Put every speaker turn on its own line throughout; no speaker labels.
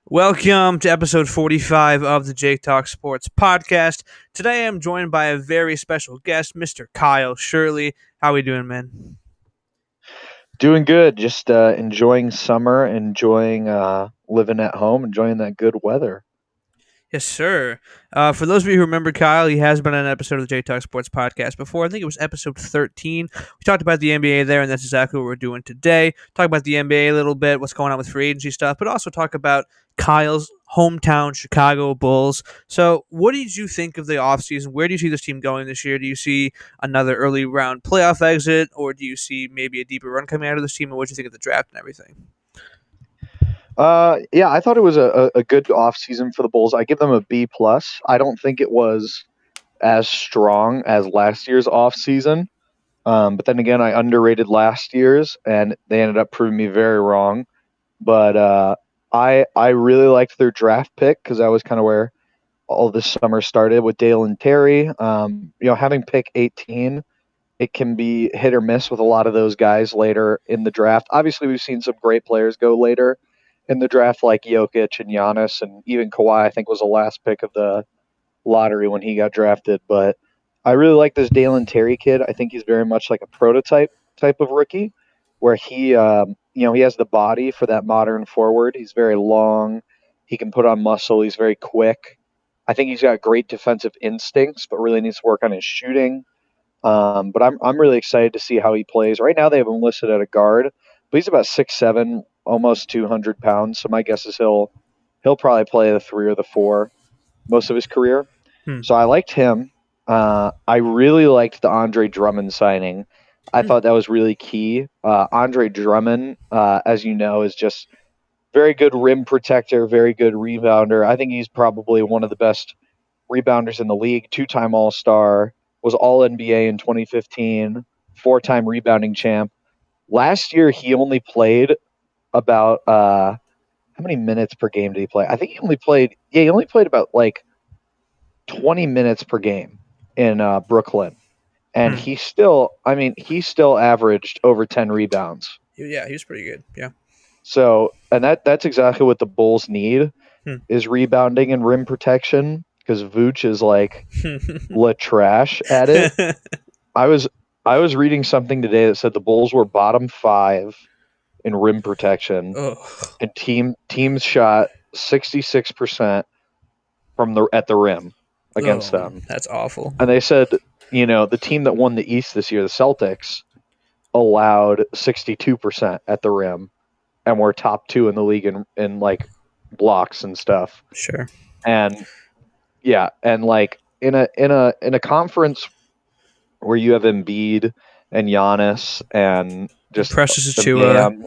Welcome to episode 45 of the Jake Talk Sports Podcast. Today I'm joined by a very special guest, Mr. Kyle Shirley. How we doing, man?
Doing good. Just enjoying summer, enjoying living at home, enjoying that good weather.
Yes, sir. For those of you who remember Kyle, he has been on an episode of the J Talk Sports Podcast before. I think it was episode 13. We talked about the NBA there, and that's exactly what we're doing today. Talk about the NBA a little bit, what's going on with free agency stuff, but also talk about Kyle's hometown Chicago Bulls. So what did you think of the offseason? Where do you see this team going this year? Do you see another early round playoff exit, or do you see maybe a deeper run coming out of this team? And what do you think of the draft and everything?
Yeah, I thought it was a good off season for the Bulls. I give them a B plus. I don't think it was as strong as last year's off season. But then again, I underrated last year's, and they ended up proving me very wrong. But I really liked their draft pick because that was kind of where all this summer started with Dale and Terry. Having pick 18, it can be hit or miss with a lot of those guys later in the draft. Obviously, we've seen some great players go later in the draft, like Jokic and Giannis, and even Kawhi, I think, was the last pick of the lottery when he got drafted. But I really like this Dalen Terry kid. I think he's very much like a prototype type of rookie, where he has the body for that modern forward. He's very long. He can put on muscle. He's very quick. I think he's got great defensive instincts, but really needs to work on his shooting. But I'm really excited to see how he plays. Right now they have him listed at a guard, but he's about 6'7", almost 200 pounds. So my guess is he'll probably play the 3 or the 4 most of his career. So I liked him. I really liked the Andre Drummond signing. I thought that was really key. Andre Drummond, as you know, is just very good rim protector, very good rebounder. I think he's probably one of the best rebounders in the league, 2-time All-Star, was All-NBA in 2015, 4-time rebounding champ. Last year, he only played about how many minutes per game did he play? I think he only played about like 20 minutes per game in Brooklyn. And he still averaged over 10 rebounds.
Yeah, he was pretty good. Yeah.
So, and that's exactly what the Bulls need is rebounding and rim protection, because Vooch is like la trash at it. I was reading something today that said the Bulls were bottom 5 in rim protection, and teams shot 66% at the rim against them.
That's awful.
And they said, the team that won the East this year, the Celtics, allowed 62% at the rim, and were top 2 in the league in like blocks and stuff.
Sure.
And yeah, and like in a conference where you have Embiid and Giannis and just
Precious Achiuwa,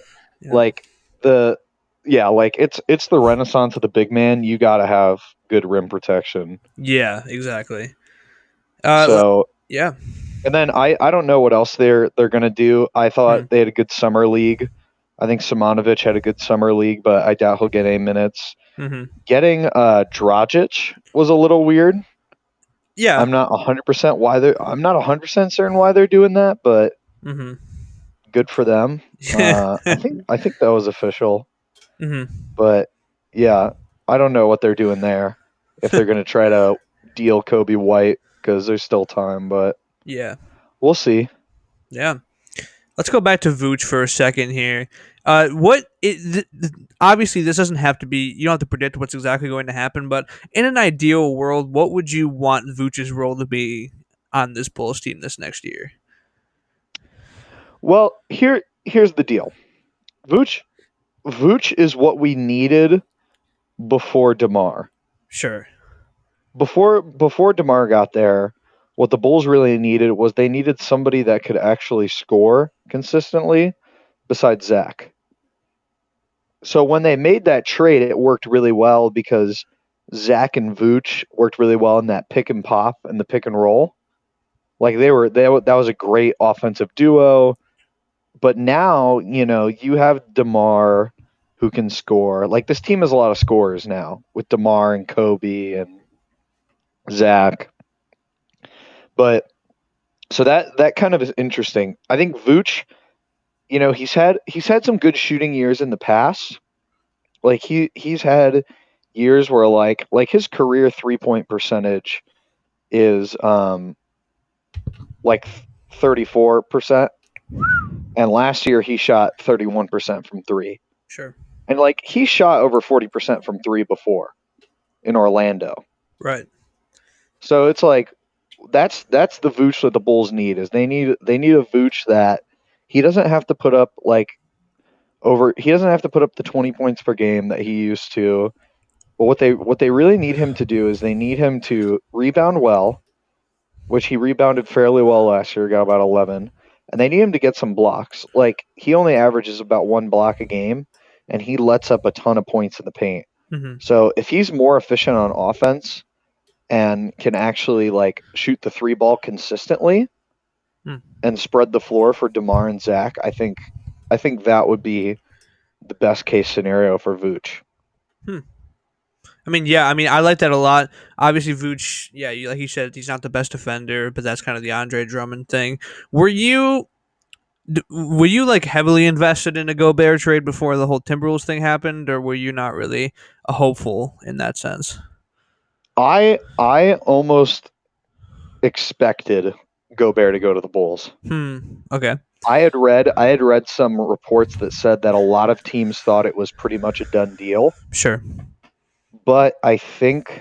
it's the renaissance of the big man. You got to have good rim protection.
Yeah, exactly.
Yeah. And then I don't know what else they're gonna do. I thought they had a good summer league. I think Simonovic had a good summer league, but I doubt he'll get any minutes. Getting Dragic was a little weird.
Yeah,
I'm not 100% certain why they're doing that, but good for them. I think that was official. But yeah, I don't know what they're doing there. If they're gonna try to deal Kobe White, because there's still time, but
yeah,
we'll see.
Yeah. Let's go back to Vooch for a second here. Obviously, this doesn't have to be. You don't have to predict what's exactly going to happen. But in an ideal world, what would you want Vooch's role to be on this Bulls team this next year?
Well, here's the deal. Vooch is what we needed before DeMar.
Sure.
Before DeMar got there, what the Bulls really needed was they needed somebody that could actually score consistently besides Zach. So when they made that trade, it worked really well because Zach and Vooch worked really well in that pick and pop and the pick and roll. Like that was a great offensive duo. But now, you have DeMar who can score. Like, this team has a lot of scorers now with DeMar and Kobe and Zach. But so that kind of is interesting. I think Vooch, he's had some good shooting years in the past. Like he's had years where like his career 3-point percentage is like 34%, and last year he shot 31% from three.
Sure.
And like he shot over 40% from three before in Orlando.
Right.
So it's like that's the Vooch that the Bulls need. Is they need a Vooch that he doesn't have to put up he doesn't have to put up the 20 points per game that he used to. But what they really need him to do is they need him to rebound well, which he rebounded fairly well last year, got about 11. And they need him to get some blocks. Like he only averages about 1 block a game, and he lets up a ton of points in the paint.
Mm-hmm.
So if he's more efficient on offense and can actually like shoot the 3 ball consistently and spread the floor for DeMar and Zach, I think that would be the best case scenario for Vooch.
I mean, yeah, I like that a lot. Obviously, Vooch, yeah, like you said, he's not the best defender, but that's kind of the Andre Drummond thing. Were you like heavily invested in a Gobert trade before the whole Timberwolves thing happened, or were you not really a hopeful in that sense?
I almost expected Gobert to go to the Bulls.
Okay.
I had read some reports that said that a lot of teams thought it was pretty much a done deal.
Sure.
But I think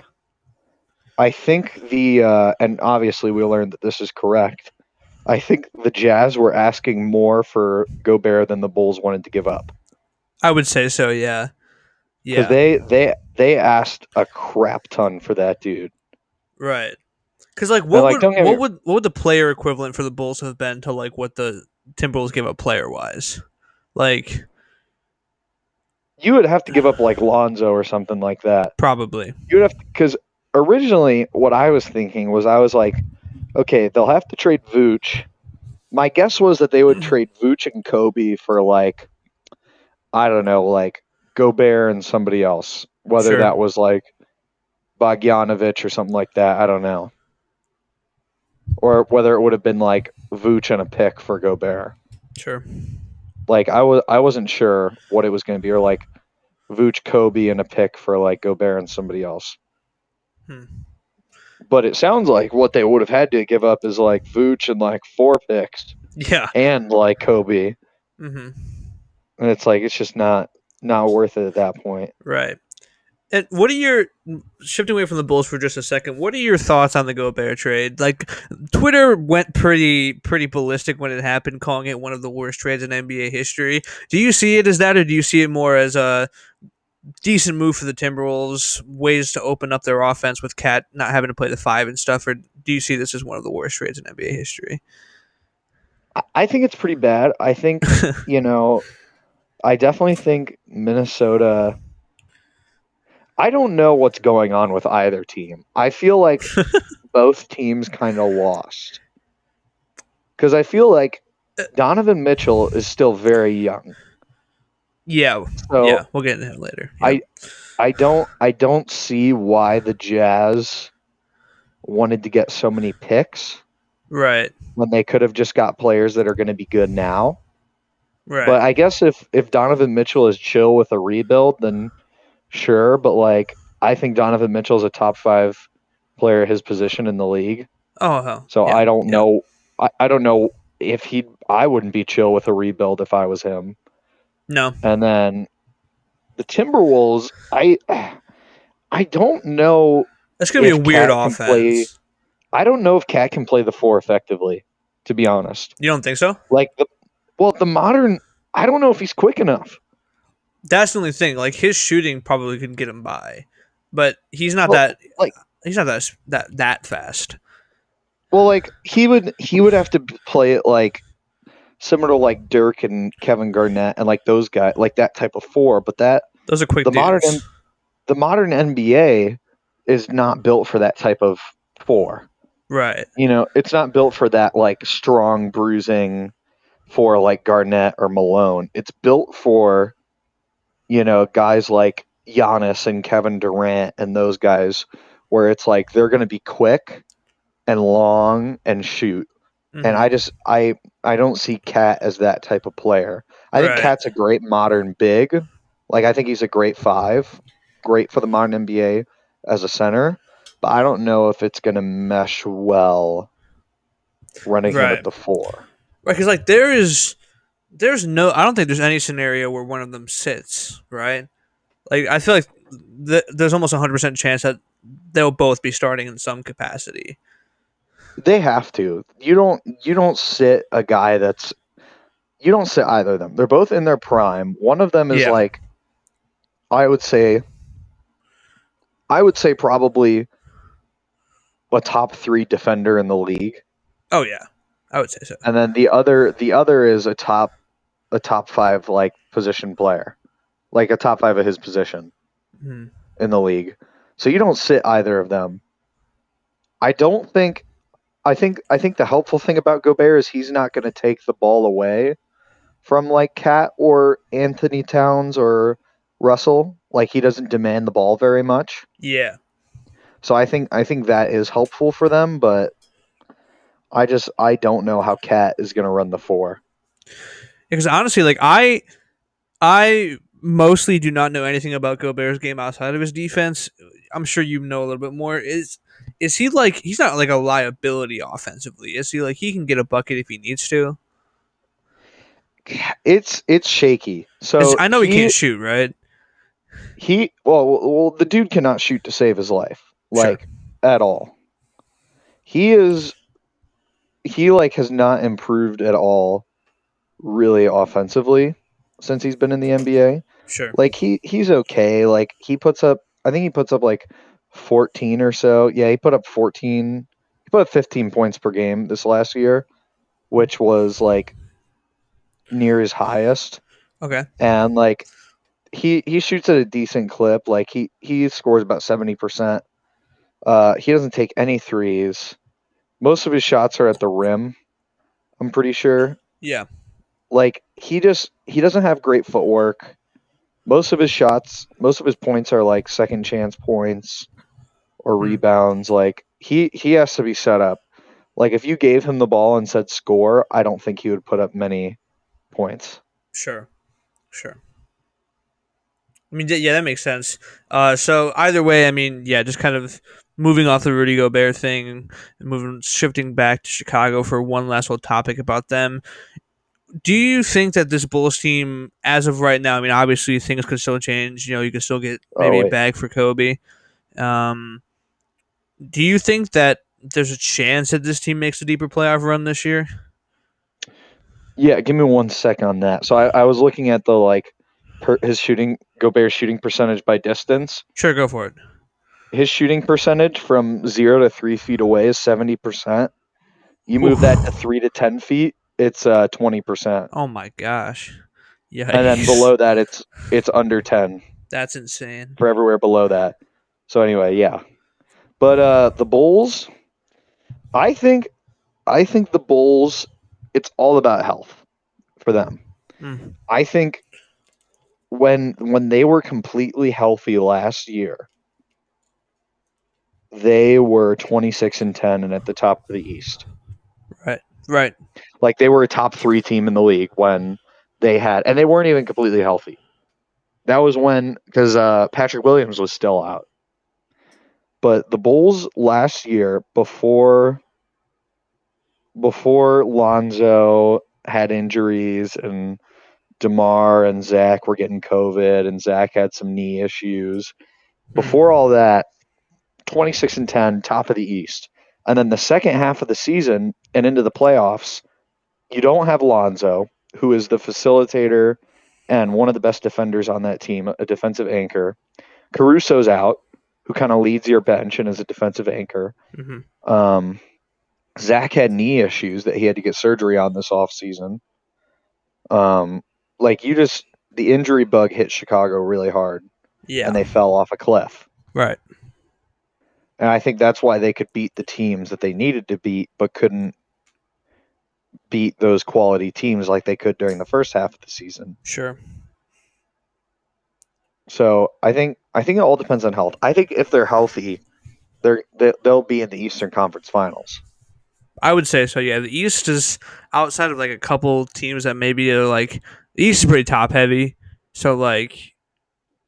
the and obviously we learned that this is correct. I think the Jazz were asking more for Gobert than the Bulls wanted to give up.
I would say so, yeah. Yeah.
Because they asked a crap ton for that dude.
Right. Because like what would the player equivalent for the Bulls have been to like what the Timberwolves gave up player wise? Like
you would have to give up like Lonzo or something like that.
Probably.
You would have because originally what I was thinking was I was like, okay, they'll have to trade Vooch. My guess was that they would trade Vooch and Kobe for like, I don't know, like Gobert and somebody else. Whether that was like Bogdanovich or something like that, I don't know. Or whether it would have been like Vooch and a pick for Gobert.
Sure.
Like I wasn't sure what it was going to be, or like Vooch, Kobe, and a pick for like Gobert and somebody else. But it sounds like what they would have had to give up is like Vooch and like 4 picks.
Yeah.
And like Kobe.
Mm-hmm.
And it's like it's just not worth it at that point.
Right. And what are your shifting away from the Bulls for just a second? What are your thoughts on the Gobert trade? Like Twitter went pretty ballistic when it happened, calling it one of the worst trades in NBA history. Do you see it as that, or do you see it more as a decent move for the Timberwolves, ways to open up their offense with Cat not having to play the 5 and stuff, or do you see this as one of the worst trades in NBA history?
I think it's pretty bad. I think I definitely think Minnesota. I don't know what's going on with either team. I feel like both teams kind of lost. Because I feel like Donovan Mitchell is still very young.
Yeah. So, yeah, we'll get into him later.
Yeah. I don't see why the Jazz wanted to get so many picks.
Right.
When they could have just got players that are going to be good now.
Right.
But I guess if Donovan Mitchell is chill with a rebuild, then sure, but like I think Donovan Mitchell is a top 5 player at his position in the league.
Oh hell.
So yeah, I don't know. I don't know if I wouldn't be chill with a rebuild if I was him.
No.
And then the Timberwolves, I don't know.
That's gonna be a weird offense.
I don't know if Cat can play the 4 effectively, to be honest.
You don't think so?
Like the modern, I don't know if he's quick enough.
That's the only thing. Like his shooting probably could get him by, but he's not he's not that fast.
Well, like he would have to play it like similar to like Dirk and Kevin Garnett and like those guys, like that type of 4. But
those are quick.
The modern NBA is not built for that type of 4.
Right.
It's not built for that like strong bruising for like Garnett or Malone. It's built for guys like Giannis and Kevin Durant and those guys where it's like they're going to be quick and long and shoot. Mm-hmm. And I don't see Cat as that type of player. I think Cat's a great modern big, Like, I think he's a great 5, great for the modern NBA as a center, but I don't know if it's going to mesh well running him at
Right.
the 4.
Right, because like there's no, I don't think there's any scenario where one of them sits, right? Like I feel like there's almost 100% chance that they'll both be starting in some capacity.
They have to. You don't sit a guy that's you don't sit either of them. They're both in their prime. One of them is
Yeah.
like I would say probably a top 3 defender in the league.
Oh yeah, I would say so.
And then the other is a top 5 like position player. Like a top 5 of his position
Hmm.
in the league. So you don't sit either of them. I don't think I think the helpful thing about Gobert is he's not going to take the ball away from like Cat or Anthony Towns or Russell. Like he doesn't demand the ball very much.
Yeah.
So I think that is helpful for them, but I don't know how Cat is going to run the 4.
Because honestly, like I mostly do not know anything about Gobert's game outside of his defense. I'm sure you know a little bit more. Is he like, he's not like a liability offensively? Is he like, he can get a bucket if he needs to?
It's shaky.
'Cause
So
I know he can't shoot, right?
well the dude cannot shoot to save his life,
Sure.
like at all. He like has not improved at all really offensively since he's been in the NBA.
Sure.
Like he's okay. Like I think he puts up like 14 or so. Yeah, he put up 14. He put up 15 points per game this last year, which was like near his highest.
Okay.
And like he shoots at a decent clip. Like he scores about 70%. He doesn't take any threes. Most of his shots are at the rim, I'm pretty sure.
Yeah.
Like he doesn't have great footwork. Most of his points are like second chance points or rebounds. Like he has to be set up. Like if you gave him the ball and said score, I don't think he would put up many points.
Sure. Sure. I mean, yeah, that makes sense. So either way, I mean, yeah, just kind of moving off the Rudy Gobert thing, shifting back to Chicago for one last little topic about them. Do you think that this Bulls team, as of right now, I mean, obviously things could still change. You know, you could still get
Oh
maybe a
wait.
bag for Kobe. Um, do you think that there's a chance that this team makes a deeper playoff run this year?
Yeah, give me 1 second on that. So I was looking at the like his Gobert's shooting percentage by distance.
Sure, go for it.
His shooting percentage from 0 to 3 feet away is 70%. You move that to 3 to 10 feet, it's 20%.
Oh my gosh. Yeah.
And then below that, it's under 10
That's insane.
for everywhere below that. So anyway, yeah. But the Bulls, I think the Bulls, it's all about health for them.
Mm.
I think when they were completely healthy last year, they were 26-10 and at the top of the East.
Right.
Like they were a top 3 team in the league when they had, and they weren't even completely healthy. That was because Patrick Williams was still out. But the Bulls last year, before Lonzo had injuries and DeMar and Zach were getting COVID and Zach had some knee issues. Before all that, 26-10, top of the East. And then the second half of the season and into the playoffs, you don't have Lonzo, who is the facilitator and one of the best defenders on that team, a defensive anchor. Caruso's out, who kind of leads your bench and is a defensive anchor.
Mm-hmm.
Zach had knee issues that he had to get surgery on this offseason. The injury bug hit Chicago really hard.
Yeah.
And they fell off a cliff.
Right.
And I think that's why they could beat the teams that they needed to beat, but couldn't beat those quality teams like they could during the first half of the season.
Sure.
So I think it all depends on health. I think if they're healthy, they'll be in the Eastern Conference Finals.
I would say so. Yeah, the East is outside of like a couple teams that maybe are like, the East is pretty top heavy. So like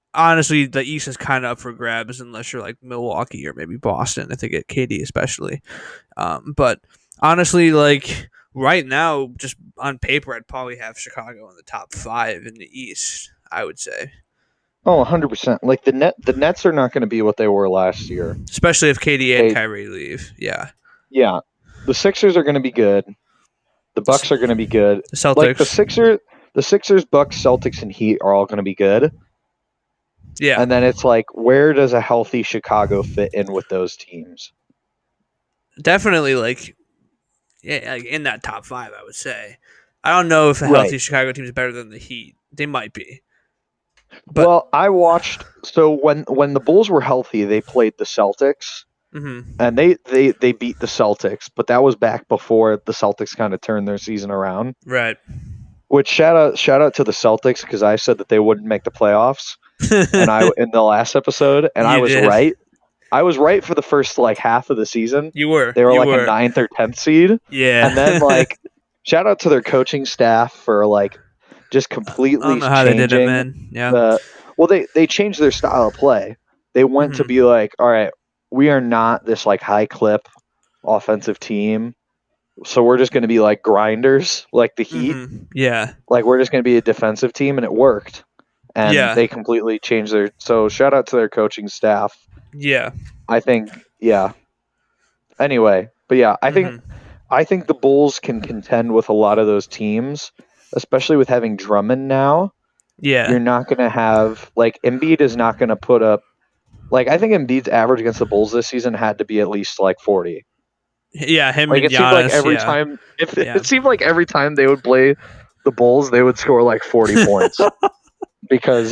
honestly, the East is kind of up for grabs unless you're like Milwaukee or maybe Boston if they get KD especially. But honestly, like right now, just on paper, I'd probably have Chicago in the top 5 in the East. I would say,
Oh, 100%. Like the Nets are not going to be what they were last year.
especially if KD and
Okay,
Kyrie leave. Yeah,
yeah. The Sixers are going to be good. The Bucks are going to be good.
the
Like
Celtics.
the Sixers, Bucks, Celtics, and Heat are all going to be good.
Yeah,
And then it's like, where does a healthy Chicago fit in with those teams?
definitely like yeah, like in that top 5, I would say. I don't know if a
Right.
healthy Chicago team is better than the Heat. They might be, but
Well, I watched. So when the Bulls were healthy, they played the Celtics,
mm-hmm.
and they beat the Celtics. But that was back before the Celtics kind of turned their season around.
Right.
Which shout out to the Celtics because I said that they wouldn't make the playoffs, and I in the last episode, and I
You
was
did.
right. I was right for the first like half of the season.
You were.
They were
You
like
were.
a 9th or 10th seed,
Yeah.
and then like shout out to their coaching staff for like just
I
completely
don't know how they did it,
changing
man. Yeah.
the. Well, they changed their style of play. They went to
Mhm.
be like, all right, we are not this like high clip offensive team, so we're just going to be like grinders, like the Heat.
Yeah.
Like we're just going to be a defensive team, and it worked. And
Yeah.
they completely changed their. So shout out to their coaching staff.
Yeah.
I think, yeah. Anyway, but yeah,
Mhm.
I think the Bulls can contend with a lot of those teams, especially with having Drummond now.
Yeah.
You're not going to have like Embiid is not going to put up like I think Embiid's average against the Bulls this season had to be at least like 40.
Yeah. Him
Like
and
it seemed like
Giannis.
every
Yeah.
time if
Yeah.
it seemed like every time they would play the Bulls, they would score like 40 points because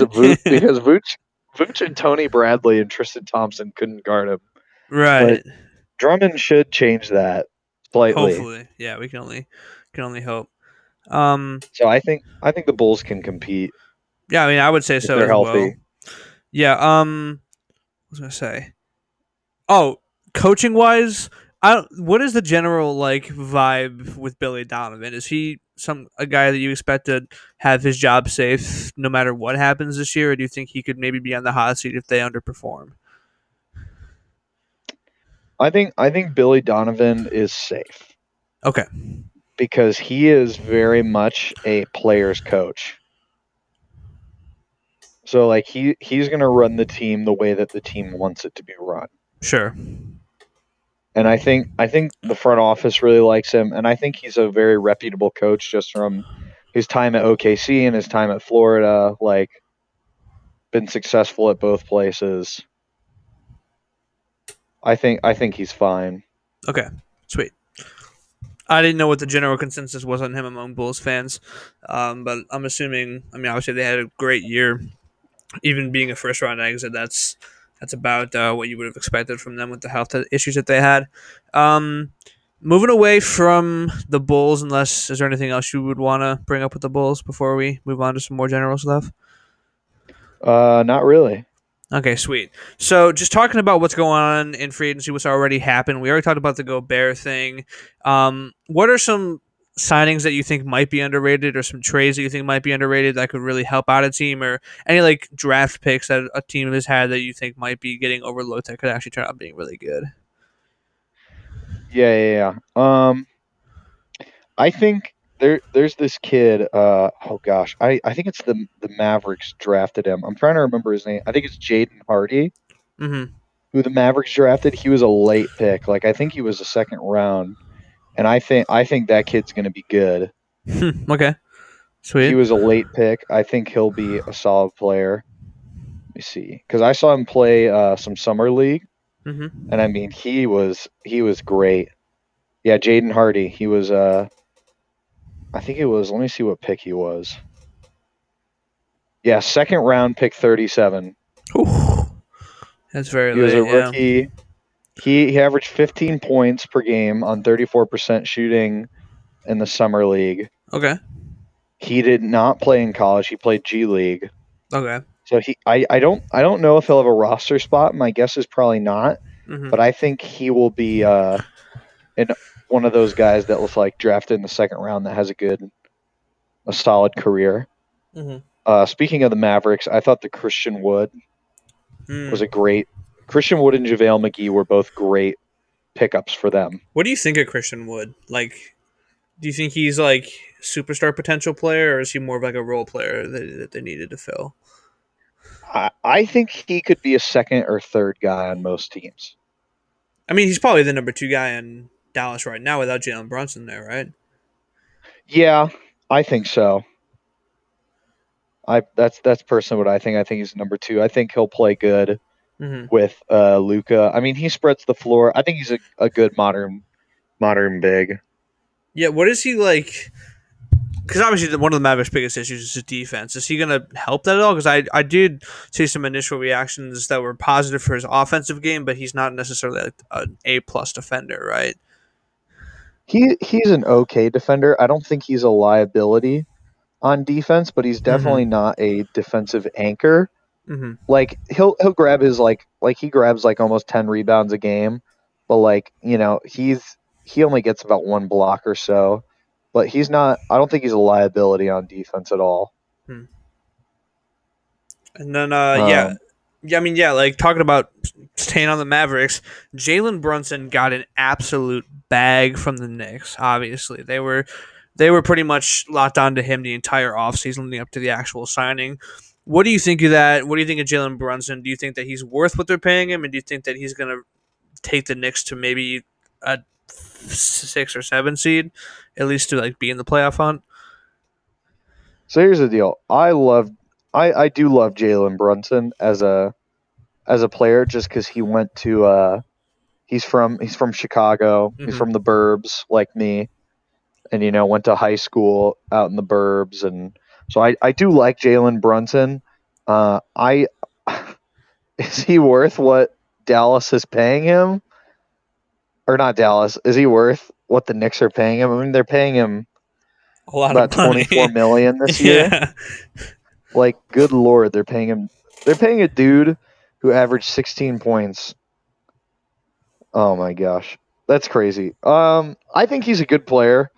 Vooch and Tony Bradley and Tristan Thompson couldn't guard him.
Right.
But Drummond should change that slightly.
Hopefully. Yeah. We can only hope.
So I think the Bulls can compete
Yeah. I mean, I would say
if
so
they're
as well.
healthy.
Yeah. What was I gonna say? Oh, coaching wise, what is the general like vibe with Billy Donovan? Is he a guy that you expect to have his job safe no matter what happens this year, or do you think he could maybe be on the hot seat if they underperform?
I think Billy Donovan is safe
Okay.
because he is very much a player's coach. So like he's going to run the team the way that the team wants it to be run.
Sure.
And I think the front office really likes him, and I think he's a very reputable coach just from his time at OKC and his time at Florida. Like, been successful at both places. I think he's fine.
Okay. Sweet. I didn't know what the general consensus was on him among Bulls fans, but I'm assuming. I mean, obviously they had a great year, even being a first round exit. That's about what you would have expected from them with the health issues that they had. Moving away from the Bulls, unless is there anything else you would want to bring up with the Bulls before we move on to some more general stuff?
Not really.
Okay, sweet. So just talking about what's going on in free agency, what's already happened. We already talked about the Gobert thing. What are some signings that you think might be underrated, or some trades that you think might be underrated that could really help out a team, or any like draft picks that a team has had that you think might be getting overlooked that could actually turn out being really good?
Yeah. I think there's this kid. Oh gosh, I think it's the Mavericks drafted him. I'm trying to remember his name. I think it's Jaden Hardy,
Mm-hmm.
who the Mavericks drafted. He was a late pick. Like I think he was a second round, and I think that kid's gonna be good.
Okay. Sweet.
He was a late pick. I think he'll be a solid player. Let me see, because I saw him play some summer league,
Mm-hmm.
and I mean he was great. Yeah, Jaden Hardy. He was I think it was. Let me see what pick he was. Yeah, second round pick 37.
That's very
He was
late.
a rookie. He averaged 15 points per game on 34% shooting in the summer league.
Yeah. Okay.
He did not play in college. He played G League.
Okay.
So I don't know if he'll have a roster spot. My guess is probably not.
Mm-hmm.
But I think he will be in one of those guys that was like drafted in the second round that has a solid career.
Mm-hmm.
Speaking of the Mavericks, I thought the Christian Wood was
Hmm.
a great. Christian Wood and JaVale McGee were both great pickups for them.
What do you think of Christian Wood? Like, do you think he's like superstar potential player, or is he more of like a role player that they needed to fill?
I think he could be a second or third guy on most teams.
I mean, he's probably the number 2 guy in Dallas right now without Jalen Brunson there, right?
Yeah, I think so. That's personally what I think. I think he's number 2. I think he'll play good
Mm-hmm.
with Luka. I mean, he spreads the floor. I think he's a good modern big.
Yeah, what is he like? Because obviously one of the Mavericks' biggest issues is his defense. Is he going to help that at all? Because I did see some initial reactions that were positive for his offensive game, but he's not necessarily like an A+ defender, right?
He's an okay defender. I don't think he's a liability on defense, but he's definitely
Mm-hmm.
not a defensive anchor.
Mm-hmm.
Like he'll grab his like he grabs like almost 10 rebounds a game, but like, he only gets about one block or so. But he's not I don't think he's a liability on defense at all.
Hmm. And then
Um
yeah, I mean yeah, like talking about staying on the Mavericks, Jalen Brunson got an absolute bag from the Knicks. Obviously, they were pretty much locked onto him the entire offseason leading up to the actual signing. What do you think of that? What do you think of Jalen Brunson? Do you think that he's worth what they're paying him, and do you think that he's going to take the Knicks to maybe a 6 or 7 seed, at least to like be in the playoff hunt?
so here's the deal. I do love Jalen Brunson as a player just cuz he went to he's from Chicago. He's
Mm-hmm.
from the burbs like me, and went to high school out in the burbs, and so I do like Jalen Brunson. I Is he worth what Dallas is paying him, or not Dallas? Is he worth what the Knicks are paying him? I mean, they're paying him
A lot
about
of money.
24 million this year.
Yeah.
Like, good lord, they're paying him. They're paying a dude who averaged 16 points. Oh my gosh, that's crazy. I think he's a good player.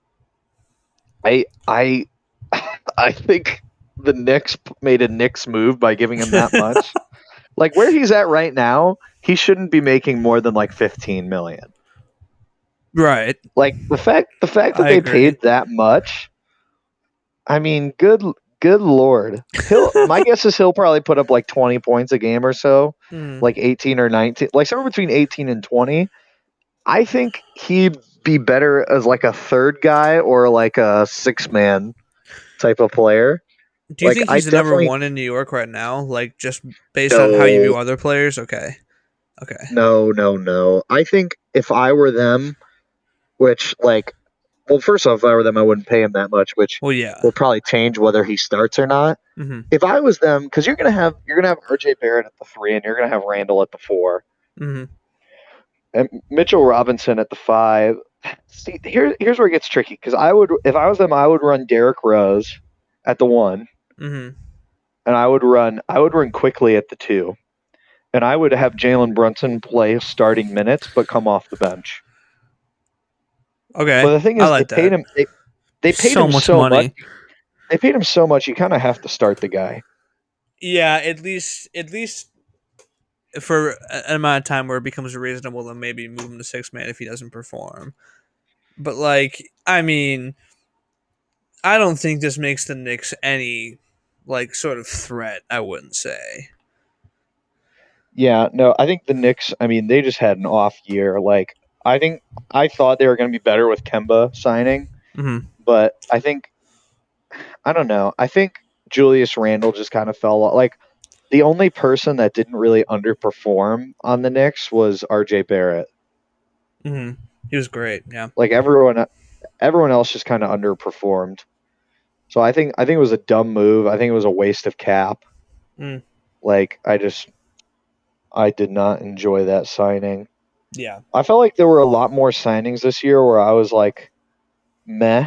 I I think the Knicks made a Knicks move by giving him that much. Like where he's at right now, he shouldn't be making more than like 15 million.
Right.
Like the fact that
I
they
agree.
paid that much, I mean, good lord. My guess is he'll probably put up like 20 points a game or so,
Mm.
like 18 or 19, like somewhere between 18 and 20. I think he'd be better as like a third guy or like a six-man type of player.
Do you
Like
think
I
he's the number
definitely
1 in New York right now? Like just based on how you
no
view other players? Okay. Okay.
no. I think if I were them, which like well, first off, if I were them, I wouldn't pay him that much, which
Well, yeah.
will probably change whether he starts or not.
Mm-hmm.
If I was them, because you're gonna have RJ Barrett at the 3, and you're gonna have Randall at the 4,
Mm-hmm.
and Mitchell Robinson at the 5. See, here's where it gets tricky. Because if I was them, I would run Derrick Rose at the 1,
Mm-hmm.
and I would run quickly at the 2, and I would have Jalen Brunson play starting minutes but come off the bench.
Okay.
But the thing
I
is, they
like
paid
that.
him. They paid
So
him
much
so much.
money.
They paid him so much. You kind of have to start the guy.
Yeah, at least for an amount of time where it becomes reasonable to maybe move him to 6 man if he doesn't perform. But like, I mean, I don't think this makes the Knicks any like sort of threat, I wouldn't say.
Yeah, no, I think the Knicks. I mean, they just had an off year. Like, I thought they were going to be better with Kemba signing,
Mm-hmm.
but I don't know. I think Julius Randle just kind of fell off. Like, the only person that didn't really underperform on the Knicks was RJ Barrett.
Mm-hmm. He was great, yeah.
Like everyone else just kind of underperformed. So I think it was a dumb move. I think it was a waste of cap.
Mm.
Like I did not enjoy that signing.
Yeah.
I felt like there were a lot more signings this year where I was like, meh,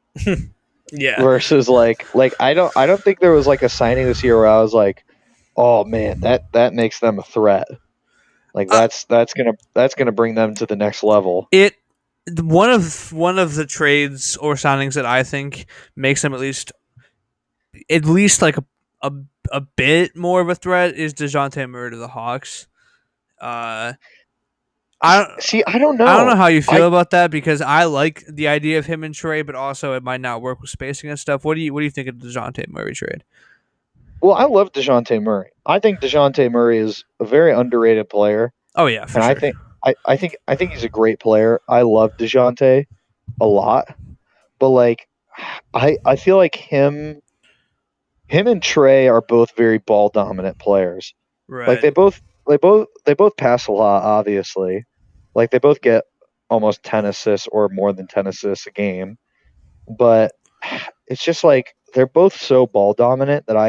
Yeah.
versus like I don't think there was like a signing this year where I was like, oh man, that makes them a threat. Like
Uh,
that's gonna bring them to the next level.
It one of the trades or signings that I think makes them at least at least like a bit more of a threat is DeJounte Murray to the Hawks. Uh,
See, I don't
I don't know
know.
how you feel
I
about that because I like the idea of him and Trey, but also it might not work with spacing and stuff. What do you think of the DeJounte Murray trade?
well, I love DeJounte Murray. I think DeJounte Murray is a very underrated player,
Oh yeah, for
and
sure.
I think he's a great player. I love DeJounte a lot, but like I feel like him and Trey are both very ball dominant players. Like
Right.
they both pass a lot, obviously. Like they both get almost 10 assists or more than 10 assists a game. But it's just like they're both so ball dominant that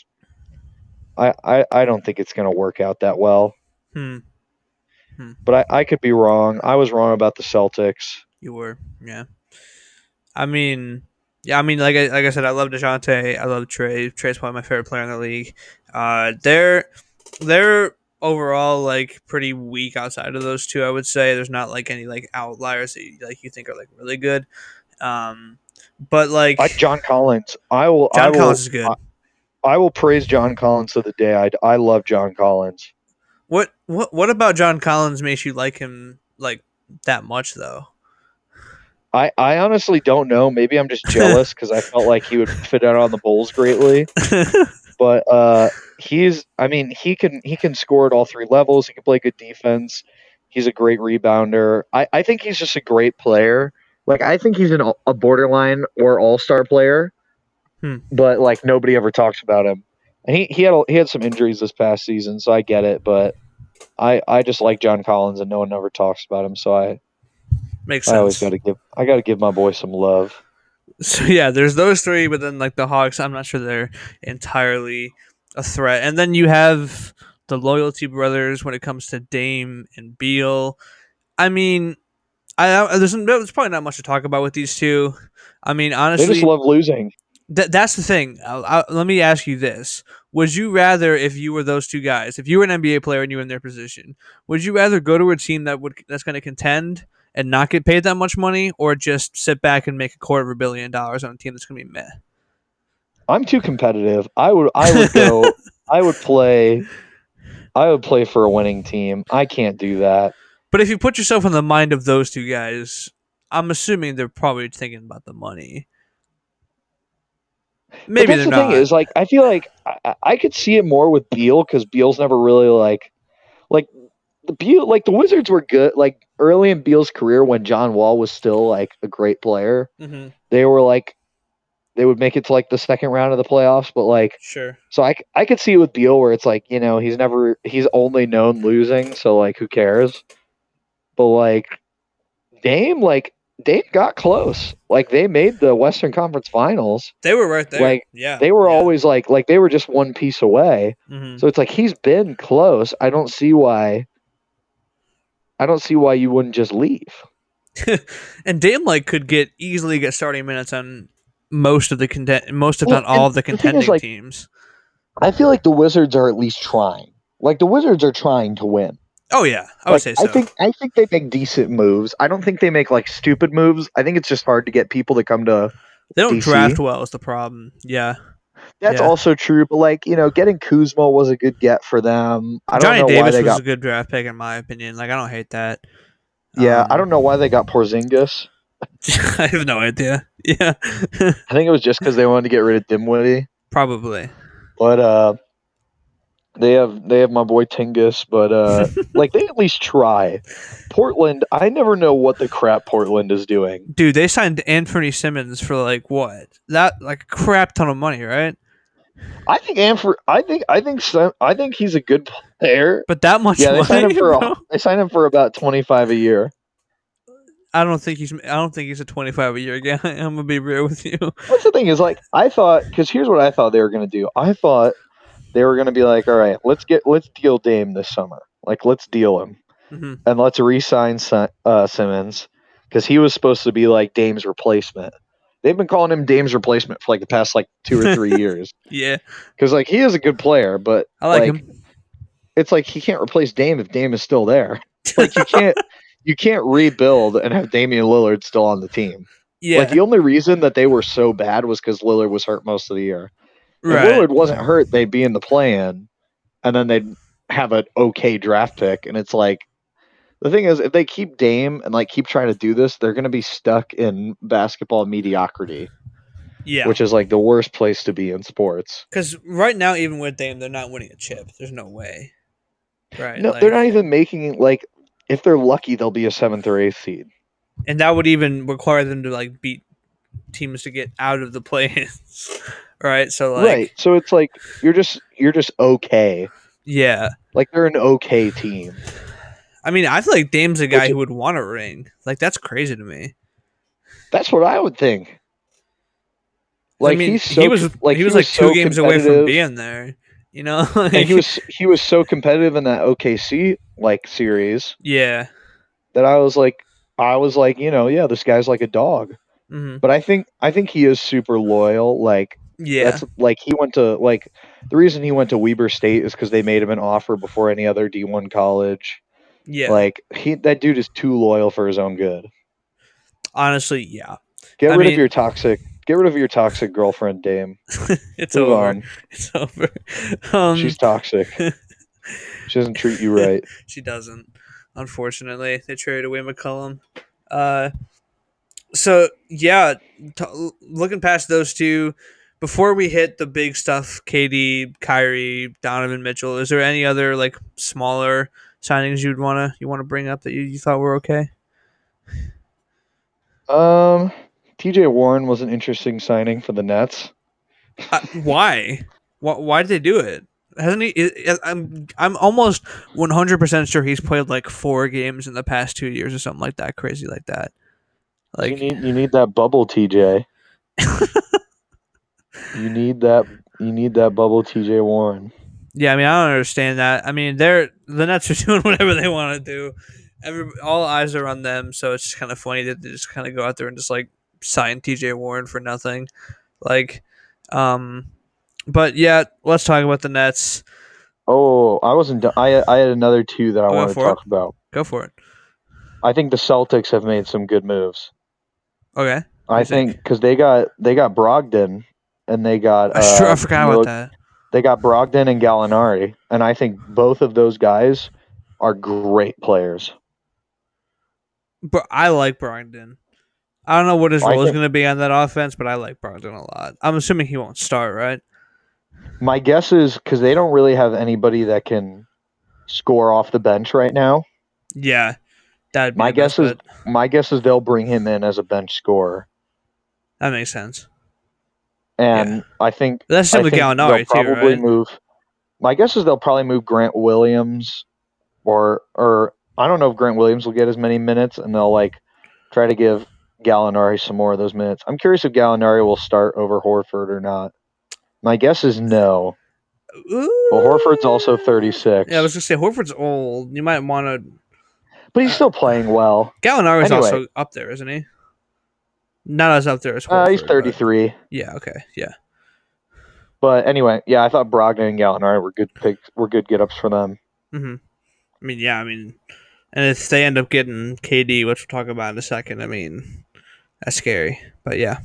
I don't think it's gonna work out that well.
Hmm. Hmm.
But I could be wrong. I was wrong about the Celtics.
You were. Yeah. I mean, yeah. I mean, like I said, I love Dejounte. I love Trey. Trey's probably my favorite player in the league. They're overall like pretty weak outside of those two. I would say there's not like any like outliers that you think are like really good. Um, but like
Like John Collins.
John Collins is good.
I will praise John Collins to the day I love John Collins.
What about John Collins makes you like him like that much though?
I honestly don't know. Maybe I'm just jealous because I felt like he would fit out on the Bulls greatly. But I mean he can score at all three levels. He can play good defense. He's a great rebounder. I think he's just a great player. Like I think he's a borderline or all-star player, but like nobody ever talks about him. And he had some injuries this past season, so I get it. But I just like John Collins, and no one ever talks about him. So
Makes
I always
sense.
got to give my boy some love.
So yeah, there's those three, but then like the Hawks, I'm not sure they're entirely a threat. And then you have the loyalty brothers when it comes to Dame and Beal. I mean, there's probably not much to talk about with these two. I mean,
They just
honestly,
love losing.
that's the thing. Let me ask you this: would you rather, if you were those two guys, if you were an NBA player and you were in their position, would you rather go to a team that's going to contend and not get paid that much money, or just sit back and make $250 million on a team that's going to be meh?
I'm too competitive. I would go. I would play. I would play for a winning team. I can't do that.
But if you put yourself in the mind of those two guys, I'm assuming they're probably thinking about the money.
But
Maybe
that's
they're
the thing
not.
is, like, I feel like I could see it more with Beal because Beal's never really like the Wizards were good. Like early in Beal's career, when John Wall was still like a great player,
Mm-hmm.
they were like they would make it to like the second round of the playoffs. But like,
Sure.
so I could see it with Beal where it's like he's only known losing, so like who cares? But Dame, Dame got close. Like they made the Western Conference Finals.
They were right there.
Like
Yeah.
they were
Yeah.
always like they were just one piece away.
Mm-hmm.
So it's like he's been close. I don't see why you wouldn't just leave.
And Dame could easily get starting minutes on most of most if not all of the
The thing is,
contending teams.
I feel like the Wizards are at least trying. Like the Wizards are trying to win.
Oh yeah, I would say so.
I think they make decent moves. I don't think they make like stupid moves. I think it's just hard to get people to come to
They don't
DC.
draft well is the problem. Yeah.
That's
Yeah.
also true, but getting Kuzma was a good get for them. I don't
Johnny
know why
Davis
they
was
got
a good draft pick in my opinion. I don't hate that.
I don't know why they got Porzingis.
I have no idea. Yeah.
I think it was just because they wanted to get rid of Dimwitty.
Probably.
But they have my boy Tingus, but they at least try. Portland, I never know what the crap Portland is doing.
Dude, they signed Anthony Simmons for what? That a crap ton of money, right?
I think I think he's a good player.
But that much money,
they signed him for about 25 a year.
I don't think he's a 25 a year guy. I'm gonna be real with you.
What's the thing is because here's what I thought they were gonna do. I thought they were gonna be like, all right, let's deal Dame this summer. Like let's deal him, and let's re-sign Simmons because he was supposed to be like Dame's replacement. They've been calling him Dame's replacement for the past 2 or 3 years.
Yeah,
because he is a good player, but
I like him.
It's he can't replace Dame if Dame is still there. You can't rebuild and have Damian Lillard still on the team.
Yeah.
The only reason that they were so bad was because Lillard was hurt most of the year. If
Right.
Lillard wasn't hurt, they'd be in the play-in, and then they'd have an okay draft pick. And it's like, the thing is, if they keep Dame and like keep trying to do this, they're going to be stuck in basketball mediocrity,
Yeah.
which is like the worst place to be in sports.
Because right now, even with Dame, they're not winning a chip. There's no way. Right.
No, they're not even making like. If they're lucky, they'll be a 7th or 8th seed.
And that would even require them to like beat teams to get out of the play-ins. Right. So like.
Right. So it's like you're just okay.
Yeah.
Like they're an okay team.
I mean, I feel like Dame's a guy who would want a ring. Like that's crazy to me.
That's what I would think. Like
I mean,
he was
like 2
so
games away from being there. You know, like,
and he was so competitive in that OKC like series.
Yeah.
That I was like, yeah, this guy's like a dog.
Mm-hmm.
But I think he is super loyal. Like,
yeah,
that's like he went to like the reason he went to Weber State is because they made him an offer before any other D1 college.
Yeah,
like that dude is too loyal for his own good.
Honestly, yeah.
Get rid of your toxic girlfriend, Dame.
It's over. On. It's over.
She's toxic. She doesn't treat you right.
She doesn't. Unfortunately, they traded away McCollum. So yeah, looking past those two, before we hit the big stuff, KD, Kyrie, Donovan Mitchell, is there any other like smaller signings you wanna bring up that you thought were okay?
TJ Warren was an interesting signing for the Nets.
Why? Why did they do it? Hasn't he? I'm almost 100% sure he's played like 4 games in the past 2 years or something like that, crazy like that. Like
you need that bubble, TJ. you need that bubble, TJ Warren.
Yeah, I mean, I don't understand that. I mean, the Nets are doing whatever they want to do. All eyes are on them, so it's just kind of funny that they just kind of go out there and just like sign TJ Warren for nothing. Like, but yeah, let's talk about the Nets.
Oh, I wasn't done. I had another 2 that I want to talk about.
Go for it.
I think the Celtics have made some good moves.
Okay.
I think because they got Brogdon and they got
I forgot about that.
They got Brogdon and Gallinari, and I think both of those guys are great players.
But I like Brogdon. I don't know what his role is going to be on that offense, but I like Brogdon a lot. I'm assuming he won't start, right?
My guess is because they don't really have anybody that can score off the bench right now.
Yeah, that'd be
my guess is they'll bring him in as a bench scorer.
That makes sense.
And I think
that's similar to Gallinari
too,
right?
Move. My guess is they'll probably move Grant Williams, or I don't know if Grant Williams will get as many minutes, and they'll like try to give Gallinari some more of those minutes. I'm curious if Gallinari will start over Horford or not. My guess is no.
Ooh.
Well, Horford's also 36.
Yeah, I was gonna say Horford's old. You might want to,
but he's still playing well.
Gallinari's also up there, isn't he? Not as up there as Horford.
He's 33.
But... Yeah. Okay. Yeah.
But anyway, yeah, I thought Brogdon and Gallinari were good picks. Were good get-ups for them.
Mm-hmm. I mean, yeah. I mean, and if they end up getting KD, which we'll talk about in a second, I mean, that's scary. But yeah.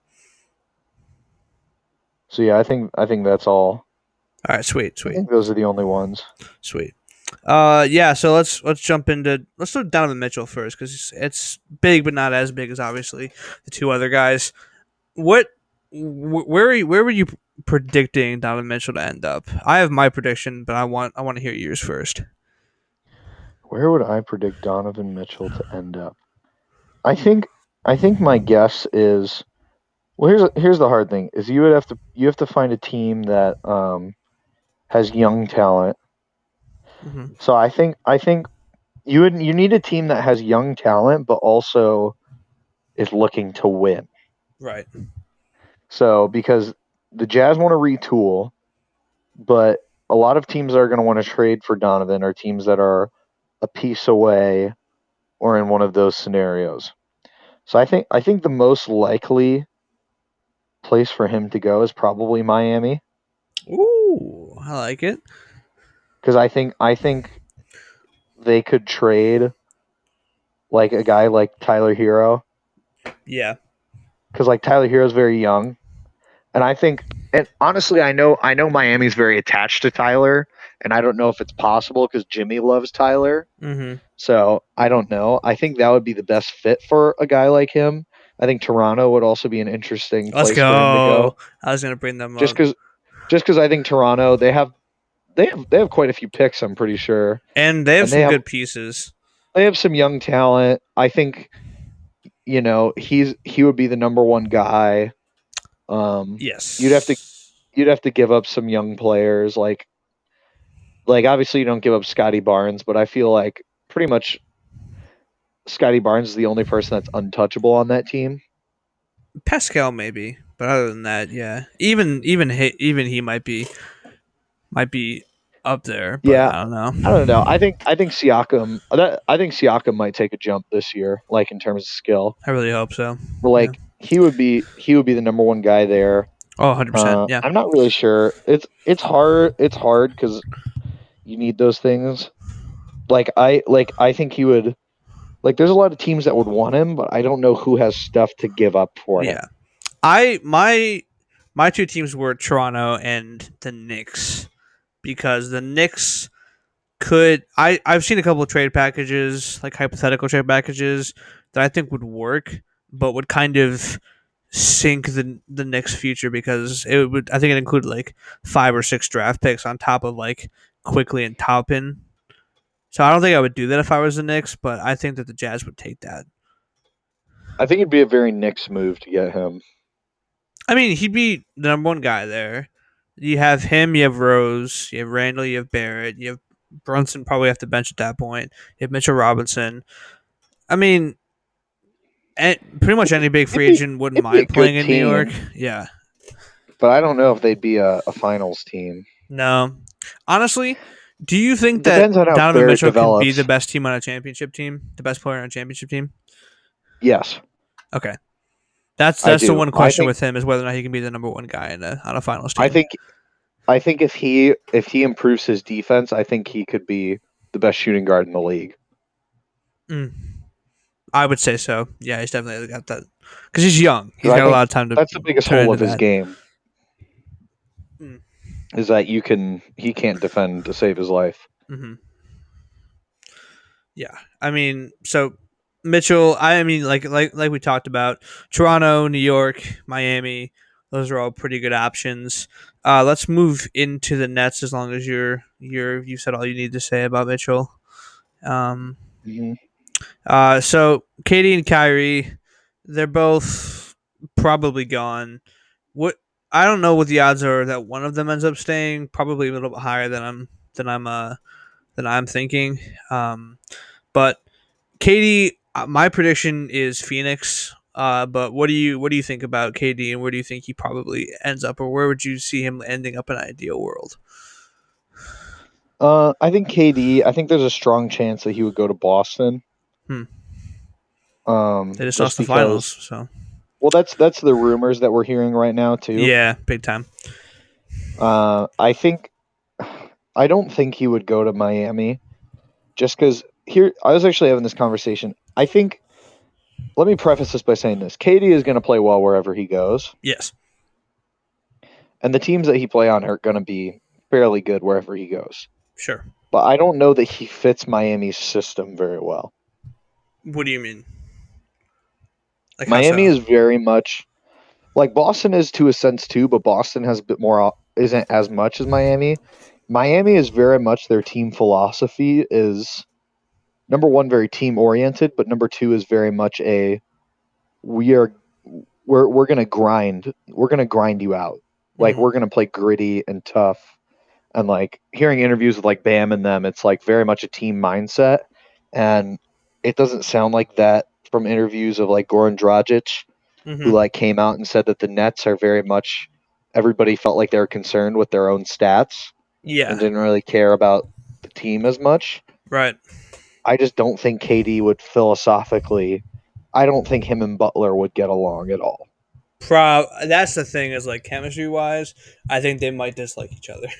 So yeah, I think that's all.
All right, sweet.
I think those are the only ones.
Sweet. Yeah. So let's jump into do Donovan Mitchell first because it's big, but not as big as obviously the 2 other guys. Where were you predicting Donovan Mitchell to end up? I have my prediction, but I want to hear yours first.
Where would I predict Donovan Mitchell to end up? I think my guess is. Well, here's the hard thing: is you have to find a team that has young talent.
Mm-hmm.
So I think you need a team that has young talent, but also is looking to win.
Right.
So because the Jazz want to retool, but a lot of teams that are going to want to trade for Donovan are teams that are a piece away or in one of those scenarios. So I think the most likely place for him to go is probably Miami.
Ooh, I like it.
Because I think they could trade like a guy like Tyler Hero.
Yeah.
Because like Tyler Hero's very young, and I think And honestly, I know Miami's very attached to Tyler, and I don't know if it's possible because Jimmy loves Tyler.
Mm-hmm.
So I don't know. I think that would be the best fit for a guy like him. I think Toronto would also be an interesting
Let's
place for him to
go.
go.
I was gonna bring them
Just
up,
because, just because I think Toronto they have quite a few picks. I'm pretty sure,
and they have
and they
some
have
good pieces.
they have some young talent. I think he would be the number one guy. Um, you'd have to
Yes.
you'd have to give up some young players like obviously you don't give up Scotty Barnes, but I feel like pretty much Scotty Barnes is the only person that's untouchable on that team.
Pascal maybe, but other than that, yeah. Even he might be up there, but
Yeah,
I don't know.
I don't know. I think Siakam might take a jump this year, like in terms of skill.
I really hope so.
But
Yeah.
like he would be the number one guy there.
Oh, 100%. Yeah.
I'm not really sure. It's hard. It's hard because you need those things. I think he would. Like, there's a lot of teams that would want him, but I don't know who has stuff to give up for him.
Yeah. My two teams were Toronto and the Knicks because the Knicks I've seen a couple of trade packages, like hypothetical trade packages that I think would work, but would kind of sink the Knicks' future because it would I think it included like 5 or 6 draft picks on top of like Quickly and Taupin. So I don't think I would do that if I was the Knicks, but I think that the Jazz would take that.
I think it'd be a very Knicks move to get him.
I mean, he'd be the number one guy there. You have him, you have Rose, you have Randall, you have Barrett, you have Brunson probably have to bench at that point. You have Mitchell Robinson. I mean, pretty much any big free agent wouldn't
It'd be a
mind playing
good
in New York.
team,
Yeah.
but I don't know if they'd be a finals team.
No. Honestly, do you think that
Depends on how
Donovan
Barrett
Mitchell can be the
develops.
best team on a championship team? The best player on a championship team?
Yes,
Okay. That's
I
that's the
do.
one question with him is whether or not he can be the number one guy on a finals
I
team.
think I think if he improves his defense, I think he could be the best shooting guard in the league.
Mm. I would say so. Yeah, he's definitely got that because he's young. He's
Because I
got a
think
lot of time to
that's the biggest
turn
hole
into
of his
that.
game
Mm.
is that he can't defend to save his life.
Hmm. Yeah, I mean, so Mitchell. I mean, like we talked about, Toronto, New York, Miami. Those are all pretty good options. Let's move into the Nets as long as you said all you need to say about Mitchell. Um,
Mhm.
so Katie and Kyrie, they're both probably gone. What I don't know what the odds are that one of them ends up staying. Probably a little bit higher than I'm thinking. But Katie, my prediction is Phoenix. But what do you think about KD and where do you think he probably ends up, or where would you see him ending up in an ideal world?
I think KD. I think there's a strong chance that he would go to Boston.
Hmm. They just
Just
lost the finals,
because.
so
Well, that's the rumors that we're hearing right now too.
yeah, big time.
I think I don't think he would go to Miami just because here I was actually having this conversation. I think let me preface this by saying this: KD is going to play well wherever he goes,
Yes,
and the teams that he play on are going to be fairly good wherever he goes.
sure.
But I don't know that he fits Miami's system very well.
What do you mean? Like how
Miami
so?
is very much like Boston is to a sense too, but Boston has a bit more isn't as much as Miami. Miami is very much their team philosophy is number one very team oriented, but number two is very much a we are we're gonna grind. We're gonna grind you out. Like
Mm-hmm.
we're gonna play gritty and tough. And like hearing interviews with like Bam and them, it's like very much a team mindset. And it doesn't sound like that from interviews of like Goran Dragic, who
Mm-hmm.
like came out and said that the Nets are very much everybody felt like they were concerned with their own stats and
Yeah,
didn't really care about the team as much.
right.
I just don't think KD would philosophically. I don't think him and Butler would get along at all.
That's the thing is like chemistry wise, I think they might dislike each other.